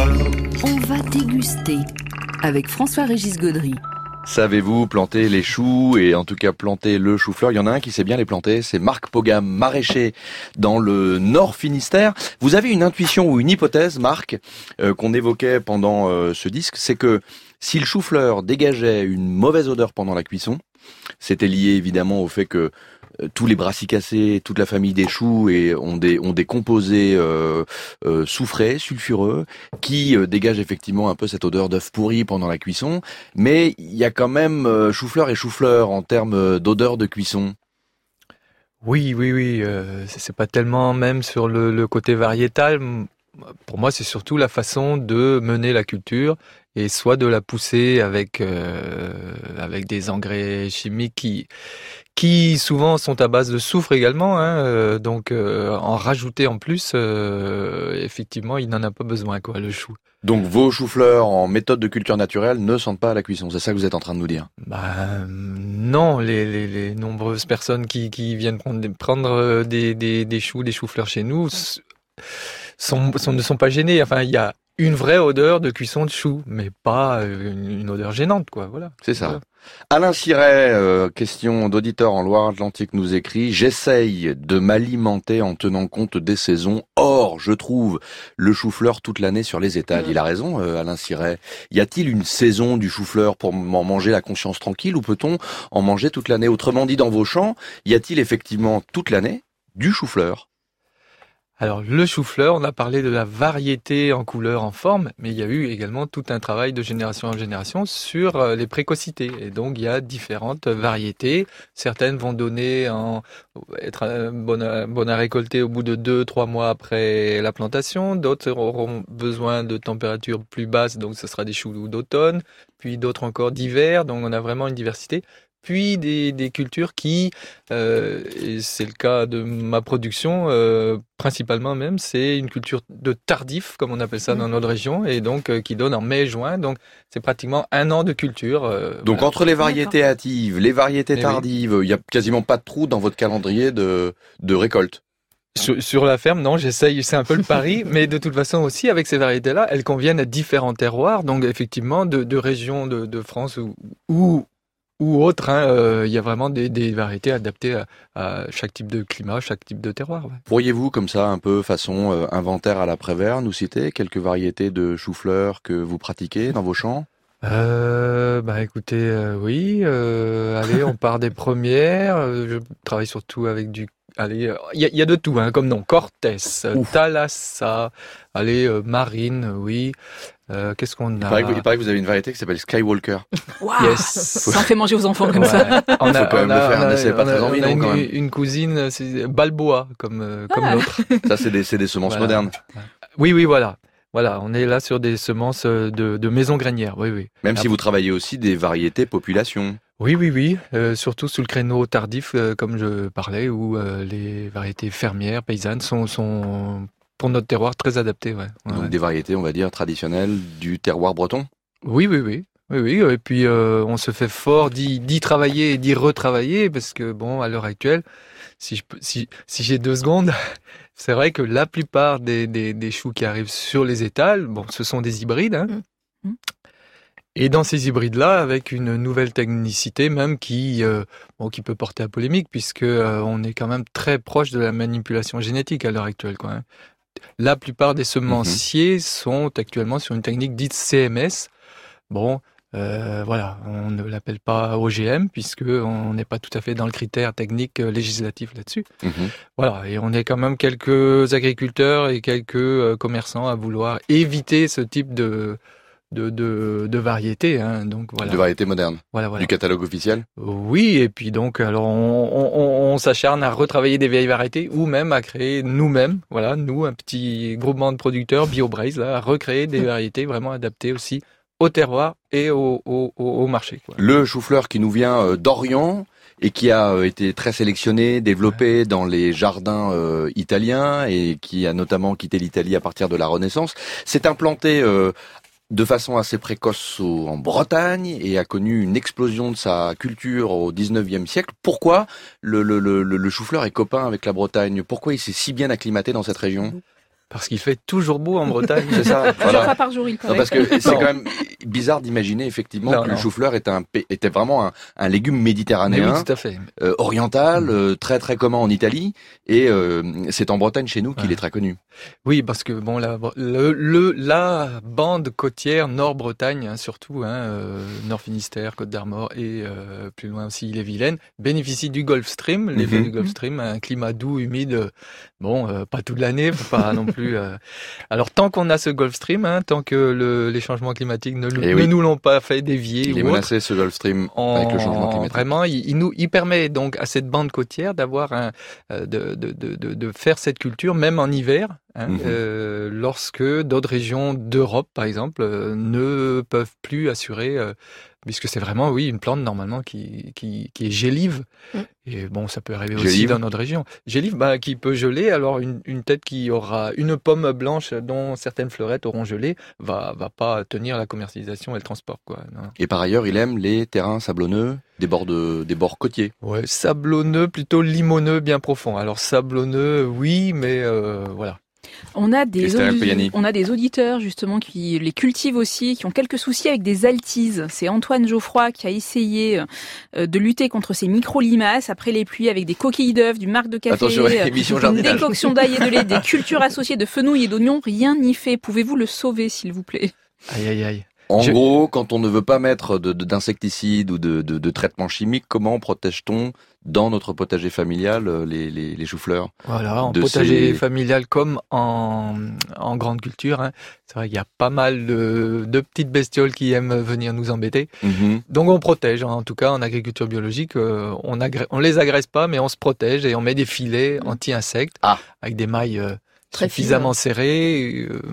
On va déguster avec François-Régis Gaudry. Savez-vous planter les choux et en tout cas planter le chou-fleur? Il y en a un qui sait bien les planter, c'est Marc Pogam, maraîcher dans le Nord Finistère. Vous avez une intuition ou une hypothèse, Marc, euh, qu'on évoquait pendant euh, ce disque, c'est que si le chou-fleur dégageait une mauvaise odeur pendant la cuisson, c'était lié évidemment au fait que euh, tous les brassicacées, toute la famille des choux et ont des ont des composés euh, euh, soufrés, sulfureux, qui euh, dégagent effectivement un peu cette odeur d'œuf pourri pendant la cuisson. Mais il y a quand même euh, chou-fleur et chou-fleur en termes d'odeur de cuisson. Oui, oui, oui. Euh, c'est pas tellement même sur le, le côté variétal. Pour moi, c'est surtout la façon de mener la culture et soit de la pousser avec euh, avec des engrais chimiques qui qui souvent sont à base de soufre également, hein, euh, donc euh, en rajouter en plus, euh, effectivement, il n'en a pas besoin, quoi, le chou. Donc vos choux-fleurs en méthode de culture naturelle ne sentent pas à la cuisson, c'est ça que vous êtes en train de nous dire? Bah non, les, les, les nombreuses personnes qui, qui viennent prendre, des, prendre des, des, des choux, des choux-fleurs chez nous sont, sont, ne sont pas gênées. Enfin, il y a une vraie odeur de cuisson de choux, mais pas une, une odeur gênante, quoi. Voilà. C'est ça. Voilà. Alain Siret, euh, question d'auditeur en Loire-Atlantique, nous écrit « J'essaye de m'alimenter en tenant compte des saisons. Or, je trouve le chou-fleur toute l'année sur les étals. » Il a raison, euh, Alain Siret. Y a-t-il une saison du chou-fleur pour en manger la conscience tranquille ou peut-on en manger toute l'année? Autrement dit, dans vos champs, y a-t-il effectivement toute l'année du chou-fleur? Alors, le chou-fleur, on a parlé de la variété en couleur, en forme, mais il y a eu également tout un travail de génération en génération sur les précocités. Et donc, il y a différentes variétés. Certaines vont donner en, être bonnes à, bonnes à récolter au bout de deux, trois mois après la plantation. D'autres auront besoin de températures plus basses, donc ce sera des choux d'automne. Puis d'autres encore d'hiver, donc on a vraiment une diversité. Puis des, des cultures qui, euh, et c'est le cas de ma production, euh, principalement même, c'est une culture de tardif, comme on appelle ça dans notre région, et donc euh, qui donne en mai-juin, donc c'est pratiquement un an de culture. Euh, donc voilà. Entre les variétés hâtives, les variétés mais tardives, il oui. y a quasiment pas de trou dans votre calendrier de, de récolte. Sur, sur la ferme, non, j'essaye, c'est un peu le pari, mais de toute façon aussi, avec ces variétés-là, elles conviennent à différents terroirs, donc effectivement, de, de régions de, de France ou, ou, ou autres, hein, euh, il y a vraiment des, des variétés adaptées à, à chaque type de climat, chaque type de terroir. Ouais. Pourriez-vous, comme ça, un peu façon euh, inventaire à l'après-vert, nous citer quelques variétés de chou-fleur que vous pratiquez dans vos champs ? Euh, bah écoutez, euh, oui, euh, allez, on part des premières, euh, je travaille surtout avec du Allez, il y, y a de tout, hein, comme nom. Cortez, Thalassa, allez, euh, Marine, oui. Euh, qu'est-ce qu'on a ? Il paraît, que, il paraît que vous avez une variété qui s'appelle Skywalker. Wow, yes. Ça en fait manger aux enfants comme ouais. ça. On a, faut quand même on a, le faire, on a, mais c'est pas on a, très envie, on a non, une, quand même. Une cousine, c'est Balboa, comme, euh, comme ah. l'autre. Ça, c'est des, c'est des semences voilà. modernes. Oui, oui, voilà. Voilà, on est là sur des semences de, de maisons grainières, oui, oui. Même ah, si vous travaillez aussi des variétés population. Oui, oui, oui, euh, surtout sous le créneau tardif, euh, comme je parlais, où euh, les variétés fermières, paysannes sont, sont pour notre terroir très adaptées. Ouais. Ouais, Donc ouais. des variétés, on va dire, traditionnelles du terroir breton ? Oui, oui, oui. Oui, oui, et puis euh, on se fait fort d'y, d'y travailler et d'y retravailler, parce que bon, à l'heure actuelle, si, je, si, si j'ai deux secondes, c'est vrai que la plupart des, des, des choux qui arrivent sur les étals, bon, ce sont des hybrides, hein. Mmh. Mmh. Et dans ces hybrides-là, avec une nouvelle technicité même qui, euh, bon, qui peut porter à polémique, puisque euh, on est quand même très proche de la manipulation génétique à l'heure actuelle, quoi, hein. La plupart des semenciers mmh. sont actuellement sur une technique dite C M S. Bon, euh, voilà, on ne l'appelle pas O G M puisque on n'est pas tout à fait dans le critère technique législatif là-dessus. Mmh. Voilà, et on est quand même quelques agriculteurs et quelques euh, commerçants à vouloir éviter ce type de de de, de variétés, hein, donc voilà. De variétés modernes. Voilà, voilà. Du catalogue officiel. Oui, et puis donc alors on, on, on s'acharne à retravailler des vieilles variétés ou même à créer nous-mêmes, voilà, nous un petit groupement de producteurs BioBraze là, à recréer des variétés vraiment adaptées aussi au terroir et au, au, au marché, quoi. Le chou-fleur qui nous vient d'Orient et qui a été très sélectionné, développé ouais. dans les jardins euh, italiens et qui a notamment quitté l'Italie à partir de la Renaissance, s'est implanté euh, de façon assez précoce au, en Bretagne et a connu une explosion de sa culture au dix-neuvième siècle. Pourquoi le, le, le, le chou-fleur est copain avec la Bretagne ? Pourquoi il s'est si bien acclimaté dans cette région ? Parce qu'il fait toujours beau en Bretagne, c'est ça. Voilà. Fois par jour, il paraît. Non, parce que c'est quand même bizarre d'imaginer effectivement non, que non. le chou-fleur était, un, était vraiment un, un légume méditerranéen, oui, tout à fait. Euh, oriental, mmh. euh, très très commun en Italie, et euh, c'est en Bretagne chez nous qu'il ouais. est très connu. Oui, parce que bon, la, le, le, la bande côtière Nord-Bretagne, hein, surtout, hein, euh, Nord-Finistère, Côte-d'Armor et euh, plus loin aussi les Vilaines, bénéficie du Gulf Stream, les mmh. du Gulf Stream, un climat doux, humide, bon, euh, pas toute l'année, pas non plus. Euh... Alors tant qu'on a ce Gulf Stream, hein, tant que le, les changements climatiques ne, ne oui. nous l'ont pas fait dévier, il est ou menacé autre, ce Gulf Stream en, avec le changement climatique. Vraiment, il, il nous, il permet donc à cette bande côtière d'avoir un, de, de, de, de, de faire cette culture même en hiver. Hein, mmh. euh, lorsque d'autres régions d'Europe, par exemple, euh, ne peuvent plus assurer, euh, puisque c'est vraiment, oui, une plante normalement qui, qui, qui est gélive. Mmh. Et bon, ça peut arriver gélive. Aussi dans notre région. Gélive, bah, qui peut geler. Alors une, une tête qui aura une pomme blanche dont certaines fleurettes auront gelé, va, va pas tenir la commercialisation et le transport, quoi. Non. Et par ailleurs, il aime les terrains sablonneux, des bords de, des bords côtiers. Ouais, sablonneux, plutôt limoneux, bien profond. Alors sablonneux, oui, mais euh, voilà. On a des audi- on a des auditeurs justement qui les cultivent aussi, qui ont quelques soucis avec des altises. C'est Antoine Geoffroy qui a essayé euh, de lutter contre ces micro-limaces après les pluies avec des coquilles d'œufs, du marc de café, Attention, euh, des décoctions d'ail et de lait, des cultures associées de fenouil et d'oignons. Rien n'y fait. Pouvez-vous le sauver, s'il vous plaît ? Aïe, aïe, aïe. En Je... gros, quand on ne veut pas mettre de, de, d'insecticides ou de, de, de traitements chimiques, comment protège-t-on dans notre potager familial les, les, les choux-fleurs ? Voilà, en potager ces... familial comme en, en grande culture, hein. C'est vrai qu'il y a pas mal de, de petites bestioles qui aiment venir nous embêter. Mm-hmm. Donc on protège, en tout cas en agriculture biologique, euh, on, agresse, on les agresse pas, mais on se protège et on met des filets anti-insectes ah. avec des mailles euh, suffisamment fine. serrées. Euh,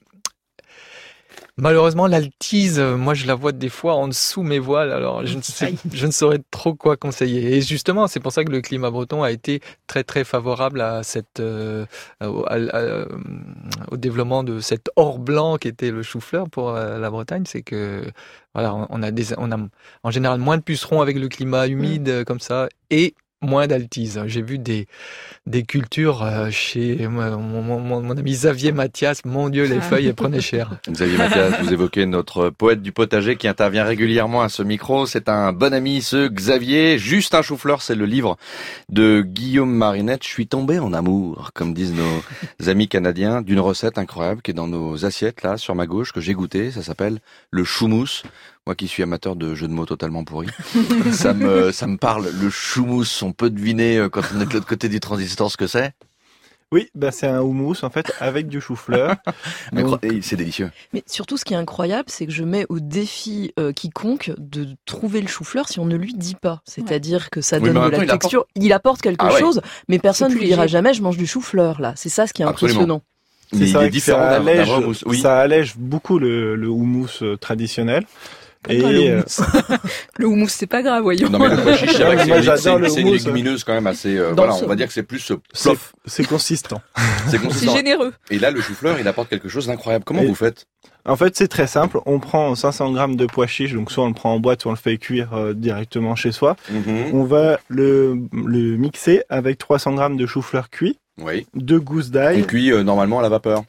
Malheureusement, l'altise, moi, je la vois des fois en dessous mes voiles. Alors, je ne sais, je ne saurais trop quoi conseiller. Et justement, c'est pour ça que le climat breton a été très, très favorable à cette, euh, au, à, à, au développement de cet or blanc qui était le chou-fleur pour la Bretagne. C'est que, voilà, on a des, on a en général moins de pucerons avec le climat humide mmh. comme ça. Et moins d'altise. J'ai vu des des cultures chez mon, mon, mon, mon ami Xavier Mathias. Mon Dieu, les feuilles, elles prenaient cher. Xavier Mathias, vous évoquez notre poète du potager qui intervient régulièrement à ce micro. C'est un bon ami, ce Xavier. Juste un chou-fleur, c'est le livre de Guillaume Marinette. Je suis tombé en amour, comme disent nos amis canadiens, d'une recette incroyable qui est dans nos assiettes, là, sur ma gauche, que j'ai goûté. Ça s'appelle le choumous. Moi qui suis amateur de jeux de mots totalement pourris, ça me ça me parle. Le choumous, on peut deviner quand on est de l'autre côté du transistor ce que c'est. Oui, bah c'est un houmous en fait avec du chou-fleur. Donc... C'est délicieux. Mais surtout, ce qui est incroyable, c'est que je mets au défi euh, quiconque de trouver le chou-fleur si on ne lui dit pas. C'est-à-dire que ça donne oui, de la il texture. Apporte... Il apporte quelque ah, chose, ouais. mais personne ne lui dira jamais je mange du chou-fleur là. C'est ça ce qui est Absolument. impressionnant. C'est ça, il est différent ça allège, oui. ça allège beaucoup le, le houmous traditionnel. Et le houmous, le houmous c'est pas grave, voyons. Non mais le pois chiche, c'est vrai que c'est, c'est, c'est, c'est une légumineuse quand même assez. Euh, voilà, on va dire que c'est plus plof. C'est, c'est consistant. C'est consistant. C'est généreux. Et là, le chou-fleur, il apporte quelque chose d'incroyable. Comment Et vous faites ? En fait, c'est très simple. On prend cinq cents grammes de pois chiche, donc soit on le prend en boîte, soit on le fait cuire euh, directement chez soi. Mm-hmm. On va le le mixer avec trois cents grammes de chou-fleur cuit. Oui. Deux gousses d'ail. On cuit euh, normalement à la vapeur.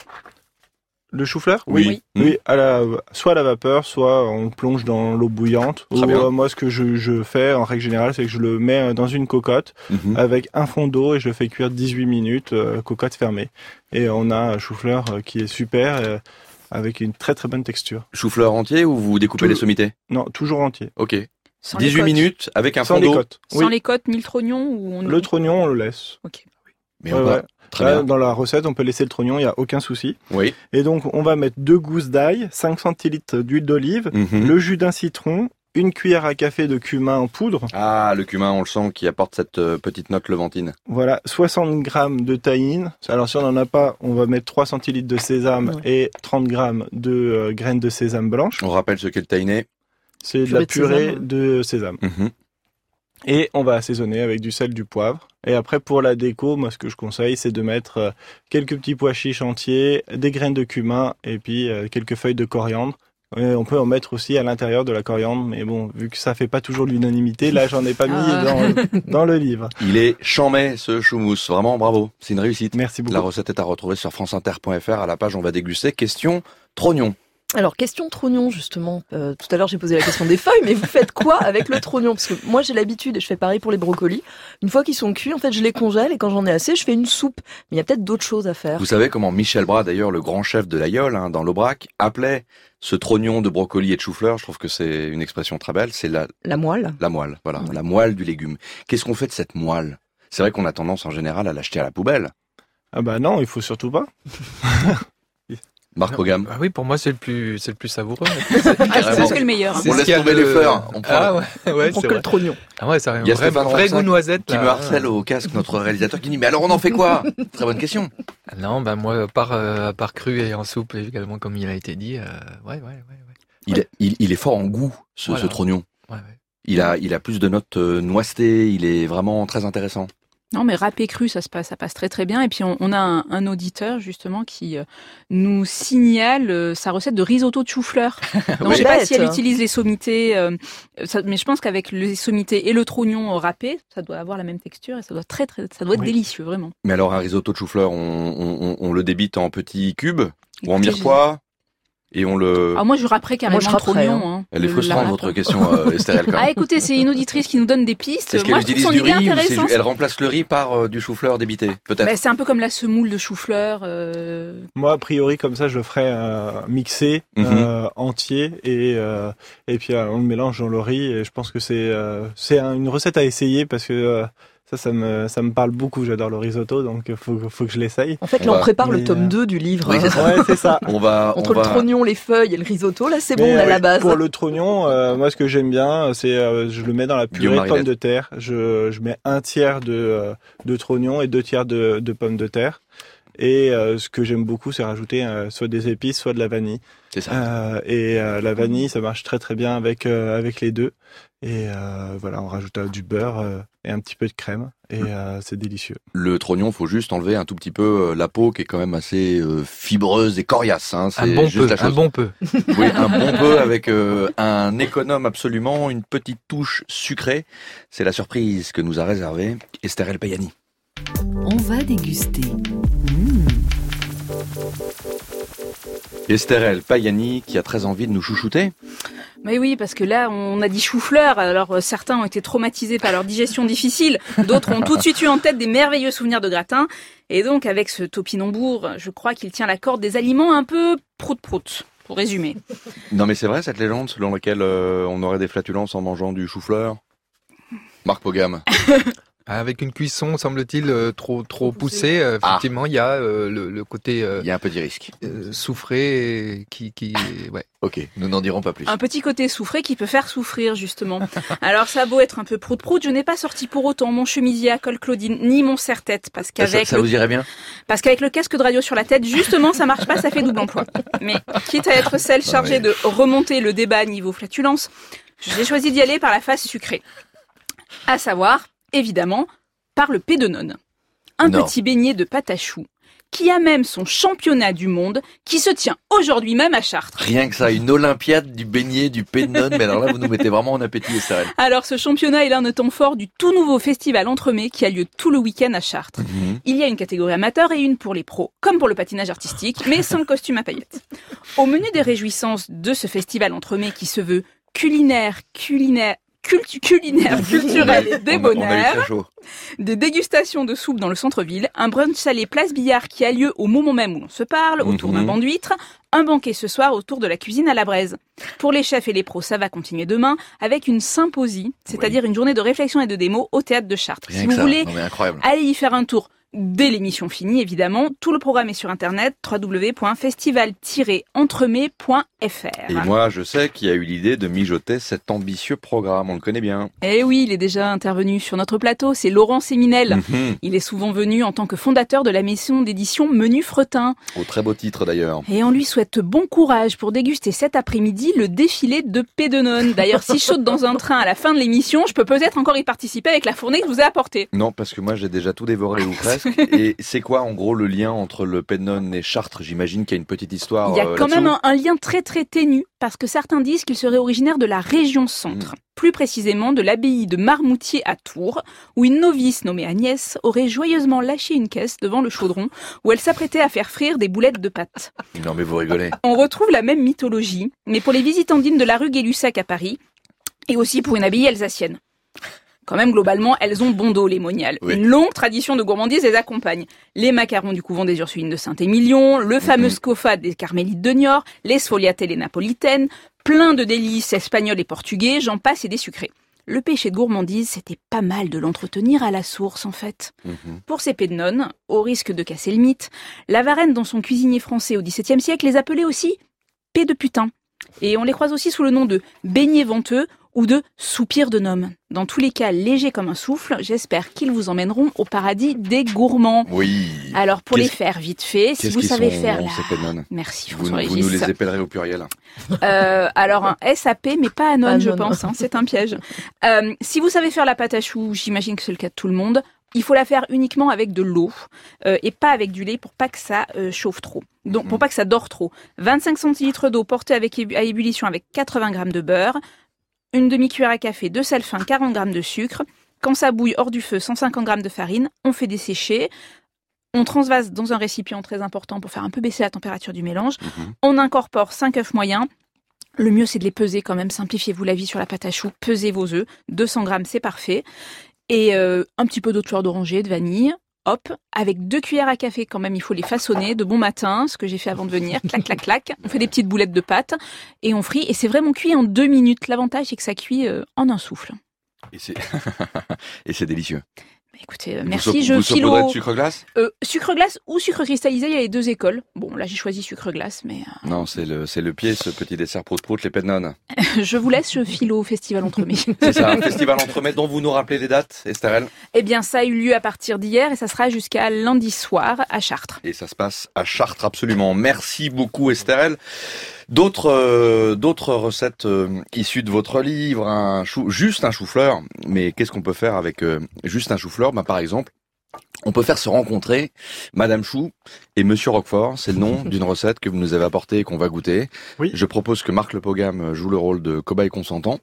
Le chou-fleur ? Oui. Oui, mmh. oui à la, soit à la vapeur, soit on plonge dans l'eau bouillante. Très ou, bien. Euh, moi, ce que je, je fais, en règle générale, c'est que je le mets dans une cocotte mmh. avec un fond d'eau et je le fais cuire dix-huit minutes, euh, cocotte fermée. Et on a un chou-fleur qui est super, euh, avec une très très bonne texture. Chou-fleur entier ou vous découpez Tout... les sommités ? Non, toujours entier. Ok. Sans dix-huit minutes avec un Sans fond d'eau. Côtes. Sans oui. les côtes, ni le trognon ou on... Le trognon, on le laisse. Ok. Mais on ouais, va... ouais. Très Là, bien. Dans la recette, on peut laisser le trognon, il n'y a aucun souci. Oui. Et donc, on va mettre deux gousses d'ail, cinq centilitres d'huile d'olive, mm-hmm. le jus d'un citron, une cuillère à café de cumin en poudre. Ah, le cumin, on le sent, qui apporte cette euh, petite note levantine. Voilà, soixante grammes de tahine. Alors, si on n'en a pas, on va mettre trois centilitres de sésame ouais. et trente grammes de euh, graines de sésame blanche. On rappelle ce qu'est le tahiné. C'est de la purée de sésame. De sésame. Mm-hmm. Et on va assaisonner avec du sel, du poivre. Et après, pour la déco, moi, ce que je conseille, c'est de mettre quelques petits pois chiches entiers, des graines de cumin et puis euh, quelques feuilles de coriandre. Et on peut en mettre aussi à l'intérieur de la coriandre, mais bon, vu que ça fait pas toujours l'unanimité, là, j'en ai pas mis ah. dans, dans le livre. Il est chambé, ce choumous. Vraiment, bravo. C'est une réussite. Merci beaucoup. La recette est à retrouver sur franceinter point f r. À la page, on va déguster. Question trognon. Alors, question trognon, justement. Euh, tout à l'heure, j'ai posé la question des feuilles, mais vous faites quoi avec le trognon ? Parce que moi, j'ai l'habitude, et je fais pareil pour les brocolis. Une fois qu'ils sont cuits, en fait, je les congèle, et quand j'en ai assez, je fais une soupe. Mais il y a peut-être d'autres choses à faire. Vous savez comment Michel Bras, d'ailleurs, le grand chef de l'Aïol, hein, dans l'Aubrac, appelait ce trognon de brocoli et de chou-fleur, je trouve que c'est une expression très belle, c'est la... La moelle. La moelle, voilà. Ouais. La moelle du légume. Qu'est-ce qu'on fait de cette moelle ? C'est vrai qu'on a tendance, en général, à l'acheter à la poubelle. Ah bah non, il faut surtout pas. Marc Pogam. Ah oui, pour moi, c'est le plus, c'est le plus savoureux. C'est presque le meilleur. On laisse tomber les fleurs. On prend, ah ouais, ouais, on prend que vrai. Le trognon. Ah ouais, ça a un Il y a vrai, vrai goût noisette. Qui là. me harcèle au casque, notre réalisateur, qui dit, mais alors on en fait quoi? Très bonne question. Non, ben moi, par, euh, par cru et en soupe, également, comme il a été dit, euh, ouais, ouais, ouais, ouais. Il, ouais. il, il est fort en goût, ce, voilà. ce trognon. Ouais, ouais. Il a, il a plus de notes euh, noissetées, il est vraiment très intéressant. Non, mais râpé cru, ça se passe, ça passe très très bien. Et puis on, on a un, un auditeur justement qui euh, nous signale euh, sa recette de risotto de chou-fleur. Donc oui. Je sais pas si elle utilise les sommités, euh, ça, mais je pense qu'avec les sommités et le trognon râpé, ça doit avoir la même texture et ça doit très très, ça doit être oui. délicieux vraiment. Mais alors un risotto de chou-fleur, on, on, on le débite en petits cubes ou en mirepoix? Et on le. Ah moi je râperais carrément le trognon. Hein. Elle est frustrante votre question, euh, Esther. Ah écoutez, c'est une auditrice qui nous donne des pistes. Est-ce moi qu'elle je trouve son idée intéressante. Elle remplace le riz par euh, du chou-fleur débité, peut-être. Bah, c'est un peu comme la semoule de chou-fleur. Euh... Moi a priori comme ça je le ferais euh, mixé, mm-hmm. euh, entier et euh, et puis euh, on le mélange dans le riz. Et je pense que c'est euh, c'est un, une recette à essayer parce que. Euh, Ça, ça me, ça me parle beaucoup. J'adore le risotto, donc faut, faut que je l'essaye. En fait, là, on, on prépare mais le tome euh... deux du livre. Oui, c'est ça. Ouais, c'est ça. On va, Entre on le va... trognon, les feuilles et le risotto, là, c'est mais bon, on a ouais, la base. Pour le trognon, euh, moi, ce que j'aime bien, c'est, euh, je le mets dans la purée de pommes de terre. Je, je mets un tiers de, euh, de trognon et deux tiers de, de pommes de terre. Et euh, ce que j'aime beaucoup, c'est rajouter euh, soit des épices, soit de la vanille. C'est ça. Euh, et euh, la vanille, ça marche très très bien avec euh, avec les deux. Et euh, voilà, on rajoute euh, du beurre euh, et un petit peu de crème. Et euh, c'est délicieux. Le trognon, faut juste enlever un tout petit peu euh, la peau qui est quand même assez euh, fibreuse et coriace. Hein. C'est un bon juste peu, la chose. un bon peu. Oui, un bon peu avec euh, un économe absolument, une petite touche sucrée. C'est la surprise que nous a réservée Esther El Payani. On va déguster. Mmh. Esther El Payani qui a très envie de nous chouchouter. Mais oui, parce que là, on a dit chou-fleur. Alors, certains ont été traumatisés par leur digestion difficile. D'autres ont tout de suite eu en tête des merveilleux souvenirs de gratin. Et donc, avec ce topinambour, je crois qu'il tient la corde des aliments un peu prout-prout, pour résumer. Non, mais c'est vrai, cette légende selon laquelle euh, on aurait des flatulences en mangeant du chou-fleur. Marc Pogam. Avec une cuisson, semble-t-il, euh, trop trop poussée, euh, effectivement, il ah. y a euh, le, le côté... Il euh, y a un petit risque. Euh, soufré qui... qui ouais. Ok, nous n'en dirons pas plus. Un petit côté soufré qui peut faire souffrir, justement. Alors, ça a beau être un peu prout-prout, je n'ai pas sorti pour autant mon chemisier à col Claudine, ni mon serre-tête, parce qu'avec... Ça, ça le... vous irait bien ? Parce qu'avec le casque de radio sur la tête, justement, ça marche pas, ça fait double emploi. Mais, quitte à être celle chargée mais... de remonter le débat niveau flatulence, j'ai choisi d'y aller par la face sucrée. À savoir, évidemment, par le pédonone. Un non. petit beignet de pâte à choux, qui a même son championnat du monde, qui se tient aujourd'hui même à Chartres. Rien que ça, une olympiade du beignet, du pédonone, mais alors là, vous nous mettez vraiment en appétit, Esther. Alors, ce championnat est l'un des temps forts du tout nouveau festival Entremets qui a lieu tout le week-end à Chartres. Mm-hmm. Il y a une catégorie amateur et une pour les pros, comme pour le patinage artistique, mais sans le costume à paillettes. Au menu des réjouissances de ce festival Entremets qui se veut culinaire, culinaire, Cultu- culinaire, culturel et débonnaire, des dégustations de soupe dans le centre-ville, un brunch salé place Billard qui a lieu au moment même où l'on se parle, autour mmh. d'un banc d'huîtres, un banquet ce soir autour de la cuisine à la braise. Pour les chefs et les pros, ça va continuer demain avec une symposie, c'est-à-dire oui. une journée de réflexion et de démo au théâtre de Chartres. Rien si vous ça. voulez, non, allez y faire un tour. Dès l'émission finie, évidemment, tout le programme est sur internet, w w w point festival tiret entremets point f r. Et moi, je sais qui a eu l'idée de mijoter cet ambitieux programme, on le connaît bien. Eh oui, il est déjà intervenu sur notre plateau, c'est Laurent Séminel. Mm-hmm. Il est souvent venu en tant que fondateur de la maison d'édition Menu Fretin. Au très beau titre d'ailleurs. Et on lui souhaite bon courage pour déguster cet après-midi le défilé de pédonone. D'ailleurs, si je saute dans un train à la fin de l'émission, je peux peut-être encore y participer avec la fournée que je vous ai apportée. Non, parce que moi j'ai déjà tout dévoré ou presque. Et c'est quoi en gros le lien entre le pédonone et Chartres ? J'imagine qu'il y a une petite histoire. Il y a euh, quand même un, un lien très très ténu parce que certains disent qu'il serait originaire de la région centre, mmh. plus précisément de l'abbaye de Marmoutier à Tours, où une novice nommée Agnès aurait joyeusement lâché une caisse devant le chaudron où elle s'apprêtait à faire frire des boulettes de pâte. Non mais vous rigolez. On retrouve la même mythologie, mais pour les visitandines de la rue Gay-Lussac à Paris, et aussi pour une abbaye alsacienne. Quand même, globalement, elles ont bon dos, les moniales. Oui. Une longue tradition de gourmandise les accompagne. Les macarons du couvent des Ursulines de Saint-Émilion, le fameux mm-hmm. scofa des Carmélites de Niort, les sfogliatelles napolitaines, plein de délices espagnols et portugais, j'en passe et des sucrés. Le péché de gourmandise, c'était pas mal de l'entretenir à la source, en fait. Mm-hmm. Pour ces pédenones, au risque de casser le mythe, la Varenne, dans son cuisinier français au dix-septième siècle, les appelait aussi « pé de putain ». Et on les croise aussi sous le nom de « beignets venteux » ou de soupir de gnome. Dans tous les cas, légers comme un souffle, j'espère qu'ils vous emmèneront au paradis des gourmands. Oui. Alors, pour qu'est-ce... les faire vite fait, si vous savez faire la... Merci, vous, François vous Régis. nous les épellerez au pluriel. Euh, alors, un S A P, mais pas Anon, ah, je non, pense. Non. Hein, c'est un piège. Euh, si vous savez faire la pâte à choux, j'imagine que c'est le cas de tout le monde, il faut la faire uniquement avec de l'eau euh, et pas avec du lait pour pas que ça euh, chauffe trop. Donc, mmh. pour pas que ça dore trop. vingt-cinq centilitres d'eau portée avec ébu- à ébullition avec quatre-vingts grammes de beurre, une demi-cuillère à café de sel fin, quarante grammes de sucre. Quand ça bouille hors du feu, cent cinquante grammes de farine. On fait dessécher. On transvase dans un récipient très important pour faire un peu baisser la température du mélange. Mmh. On incorpore cinq œufs moyens. Le mieux, c'est de les peser quand même. Simplifiez-vous la vie sur la pâte à choux. Pesez vos œufs. deux cents grammes, c'est parfait. Et euh, un petit peu d'eau de fleur d'oranger, de vanille. Hop, avec deux cuillères à café quand même, il faut les façonner de bon matin, ce que j'ai fait avant de venir, clac, clac, clac. On fait des petites boulettes de pâte et on frit. Et c'est vraiment cuit en deux minutes. L'avantage, c'est que ça cuit euh, en un souffle. Et c'est, et c'est délicieux. Écoutez, euh, merci. Vous, je vous file au... de sucre glace euh, Sucre glace ou sucre cristallisé, il y a les deux écoles. Bon, là j'ai choisi sucre glace, mais... Euh... Non, c'est le, c'est le pied, ce petit dessert prout-prout, les pennones. Je vous laisse, je file au Festival Entremets. C'est ça, un Festival Entremets dont vous nous rappelez les dates, Estherelle? Eh bien, ça a eu lieu à partir d'hier et ça sera jusqu'à lundi soir à Chartres. Et ça se passe à Chartres, absolument. Merci beaucoup, Estherelle. D'autres euh, d'autres recettes euh, issues de votre livre, un chou, juste un chou-fleur. Mais qu'est-ce qu'on peut faire avec euh, juste un chou-fleur? Ben, par exemple, on peut faire se rencontrer Madame Chou et Monsieur Roquefort. C'est le nom d'une recette que vous nous avez apportée et qu'on va goûter. Oui. Je propose que Marc Lepogam joue le rôle de cobaye consentant.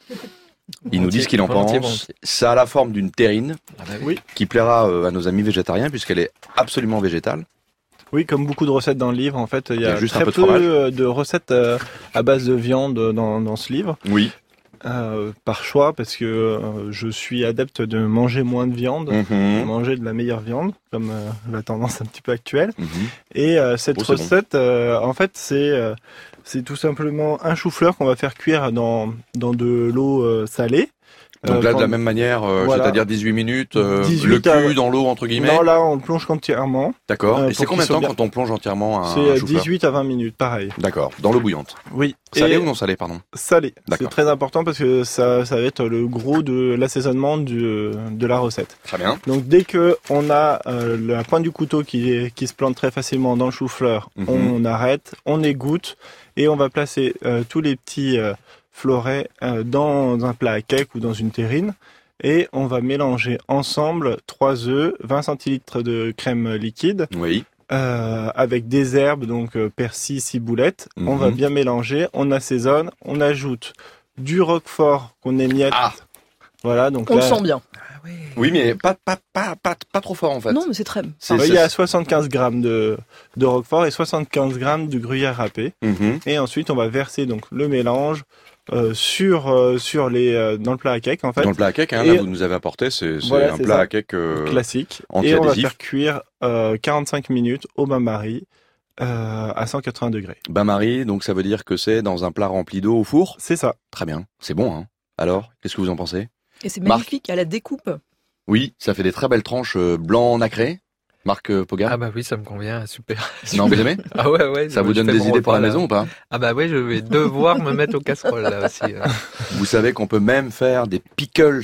Il nous dit ce qu'il en pense. Ça a la forme d'une terrine ah bah oui. qui plaira à nos amis végétariens puisqu'elle est absolument végétale. Oui, comme beaucoup de recettes dans le livre, en fait, il y a, il y a juste très un peu, peu de, de recettes euh, à base de viande dans, dans ce livre. Oui. Euh, par choix, parce que euh, je suis adepte de manger moins de viande, mmh. de manger de la meilleure viande, comme euh, la tendance un petit peu actuelle. Mmh. Et euh, cette oh, recette, bon. euh, en fait, c'est euh, c'est tout simplement un chou-fleur qu'on va faire cuire dans dans de l'eau euh, salée. Donc là, de la même manière, euh, voilà. c'est-à-dire dix-huit minutes, euh, dix-huit le cul à... dans l'eau, entre guillemets. Non, là, on plonge entièrement. D'accord. Euh, Et c'est combien de temps bien... quand on plonge entièrement un C'est dix-huit à vingt minutes, pareil. D'accord. Dans l'eau bouillante. Oui. Salé Et... ou non salé, pardon? Salé. C'est très important parce que ça, ça va être le gros de l'assaisonnement du, de la recette. Très bien. Donc, dès que on a euh, la pointe du couteau qui, qui se plante très facilement dans le chou-fleur, mm-hmm. on arrête, on égoutte et on va placer euh, tous les petits euh, fleurets euh, dans un plat à cake ou dans une terrine. Et on va mélanger ensemble trois œufs, vingt centilitres de crème liquide, oui. euh, avec des herbes, donc euh, persil, ciboulette. Mm-hmm. On va bien mélanger, on assaisonne, on ajoute du roquefort qu'on émiette. Ah. Voilà, donc on là, le sent bien. Ah oui. oui, mais pas, pas, pas, pas, pas trop fort en fait. Non, mais c'est très... C'est, il y a soixante-quinze grammes de, de roquefort et soixante-quinze grammes de gruyère râpée. Mm-hmm. Et ensuite, on va verser donc le mélange Euh, sur euh, sur les euh, dans le plat à cake en fait. Dans le plat à cake, hein, là vous nous avez apporté, c'est, c'est voilà, un c'est plat ça. à cake euh, classique. Et on va faire cuire euh, quarante-cinq minutes au bain-marie euh, à cent quatre-vingts degrés. Bain-marie, donc ça veut dire que c'est dans un plat rempli d'eau au four. C'est ça. Très bien, c'est bon. Hein. Alors, qu'est-ce que vous en pensez? Et c'est magnifique Marc à la découpe. Oui, ça fait des très belles tranches euh, blanc nacré. Marc Pogam. Ah bah oui, ça me convient, super. Non, vous aimez? Ah ouais, ouais. Ça vous donne des idées pour la maison ou pas? Ah bah oui, je vais devoir me mettre aux casseroles là aussi. Vous savez qu'on peut même faire des pickles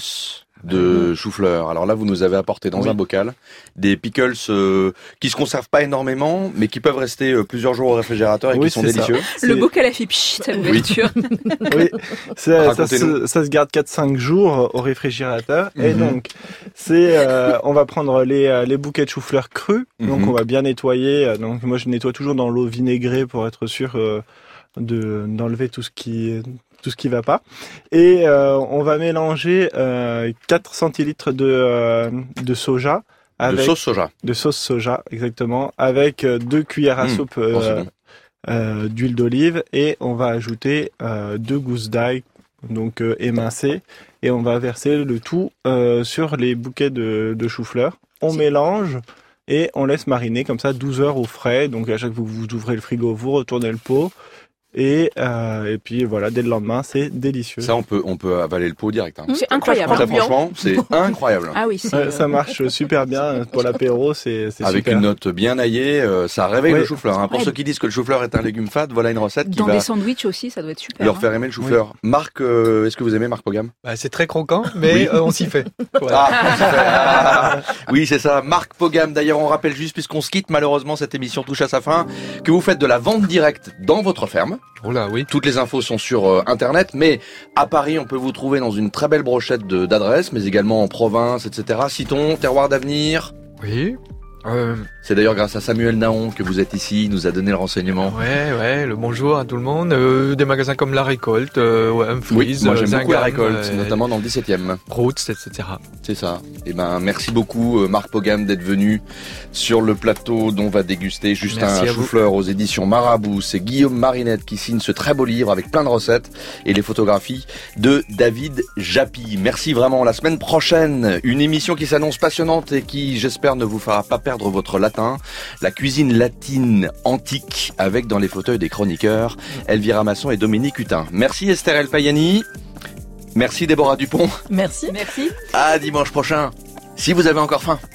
de chou-fleur. Alors là, vous nous avez apporté dans oui. un bocal des pickles euh, qui se conservent pas énormément, mais qui peuvent rester euh, plusieurs jours au réfrigérateur et oui, qui sont délicieux. Ça. Le bocal a fait pchit à l'ouverture. Oui, ça, ça, se, ça se garde quatre cinq jours au réfrigérateur. Mm-hmm. Et donc, c'est, euh, on va prendre les, les bouquets de chou-fleur crus. Mm-hmm. Donc, on va bien nettoyer. Donc, moi, je nettoie toujours dans l'eau vinaigrée pour être sûr euh, de d'enlever tout ce qui tout ce qui va pas. Et euh, on va mélanger euh, quatre centilitres de, euh, de soja. Avec, de sauce soja. De sauce soja, exactement. Avec euh, deux cuillères à mmh, soupe euh, bon, bon. euh, d'huile d'olive. Et on va ajouter euh, deux gousses d'ail, donc euh, émincées. Et on va verser le tout euh, sur les bouquets de, de chou-fleur. On C'est... mélange et on laisse mariner comme ça douze heures au frais. Donc à chaque fois que vous ouvrez le frigo, vous retournez le pot. Et, euh, et puis voilà, dès le lendemain, c'est délicieux. Ça, on peut, on peut avaler le pot direct. Hein. C'est incroyable. Très franchement, c'est incroyable. Ah oui, c'est... Ouais, ça marche super bien pour l'apéro, c'est, c'est avec super. Une note bien aillée, euh, ça réveille ouais. le chou-fleur. Hein. Pour ouais. ceux qui disent que le chou-fleur est un légume fade, voilà une recette qui Dans va... Dans des sandwichs aussi, ça doit être super. Leur faire aimer le chou-fleur. Oui. Marc, euh, est-ce que vous aimez Marc Pogam? Bah, c'est très croquant, mais oui. euh, on s'y fait. Voilà. Ah, oui, c'est ça. Marc Pogam. D'ailleurs, on rappelle juste, puisqu'on se quitte, malheureusement, cette émission touche à sa fin, que vous faites de la vente directe dans votre ferme. Oh là, oui. Toutes les infos sont sur euh, Internet, mais à Paris, on peut vous trouver dans une très belle brochette de, d'adresses, mais également en province, et cetera. Citons, Terroir d'avenir. Oui. Euh... C'est d'ailleurs grâce à Samuel Naon que vous êtes ici, il nous a donné le renseignement. Ouais, ouais, le bonjour à tout le monde. Euh, des magasins comme La Récolte, euh, ouais, Humphries, oui, moi j'aime Zingam, beaucoup La Récolte, euh, notamment dans le dix-septième. Roots, et cetera. C'est ça. Et ben, merci beaucoup Marc Pogam d'être venu sur le plateau dont on va déguster juste merci un chou-fleur aux éditions Marabout. C'est Guillaume Marinette qui signe ce très beau livre avec plein de recettes et les photographies de David Japy. Merci vraiment. La semaine prochaine, une émission qui s'annonce passionnante et qui, j'espère, ne vous fera pas perdre votre latin. La cuisine latine antique avec dans les fauteuils des chroniqueurs Elvira Masson et Dominique Hutin. Merci Esther El Payani. Merci Déborah Dupont. Merci. Merci. À dimanche prochain. Si vous avez encore faim,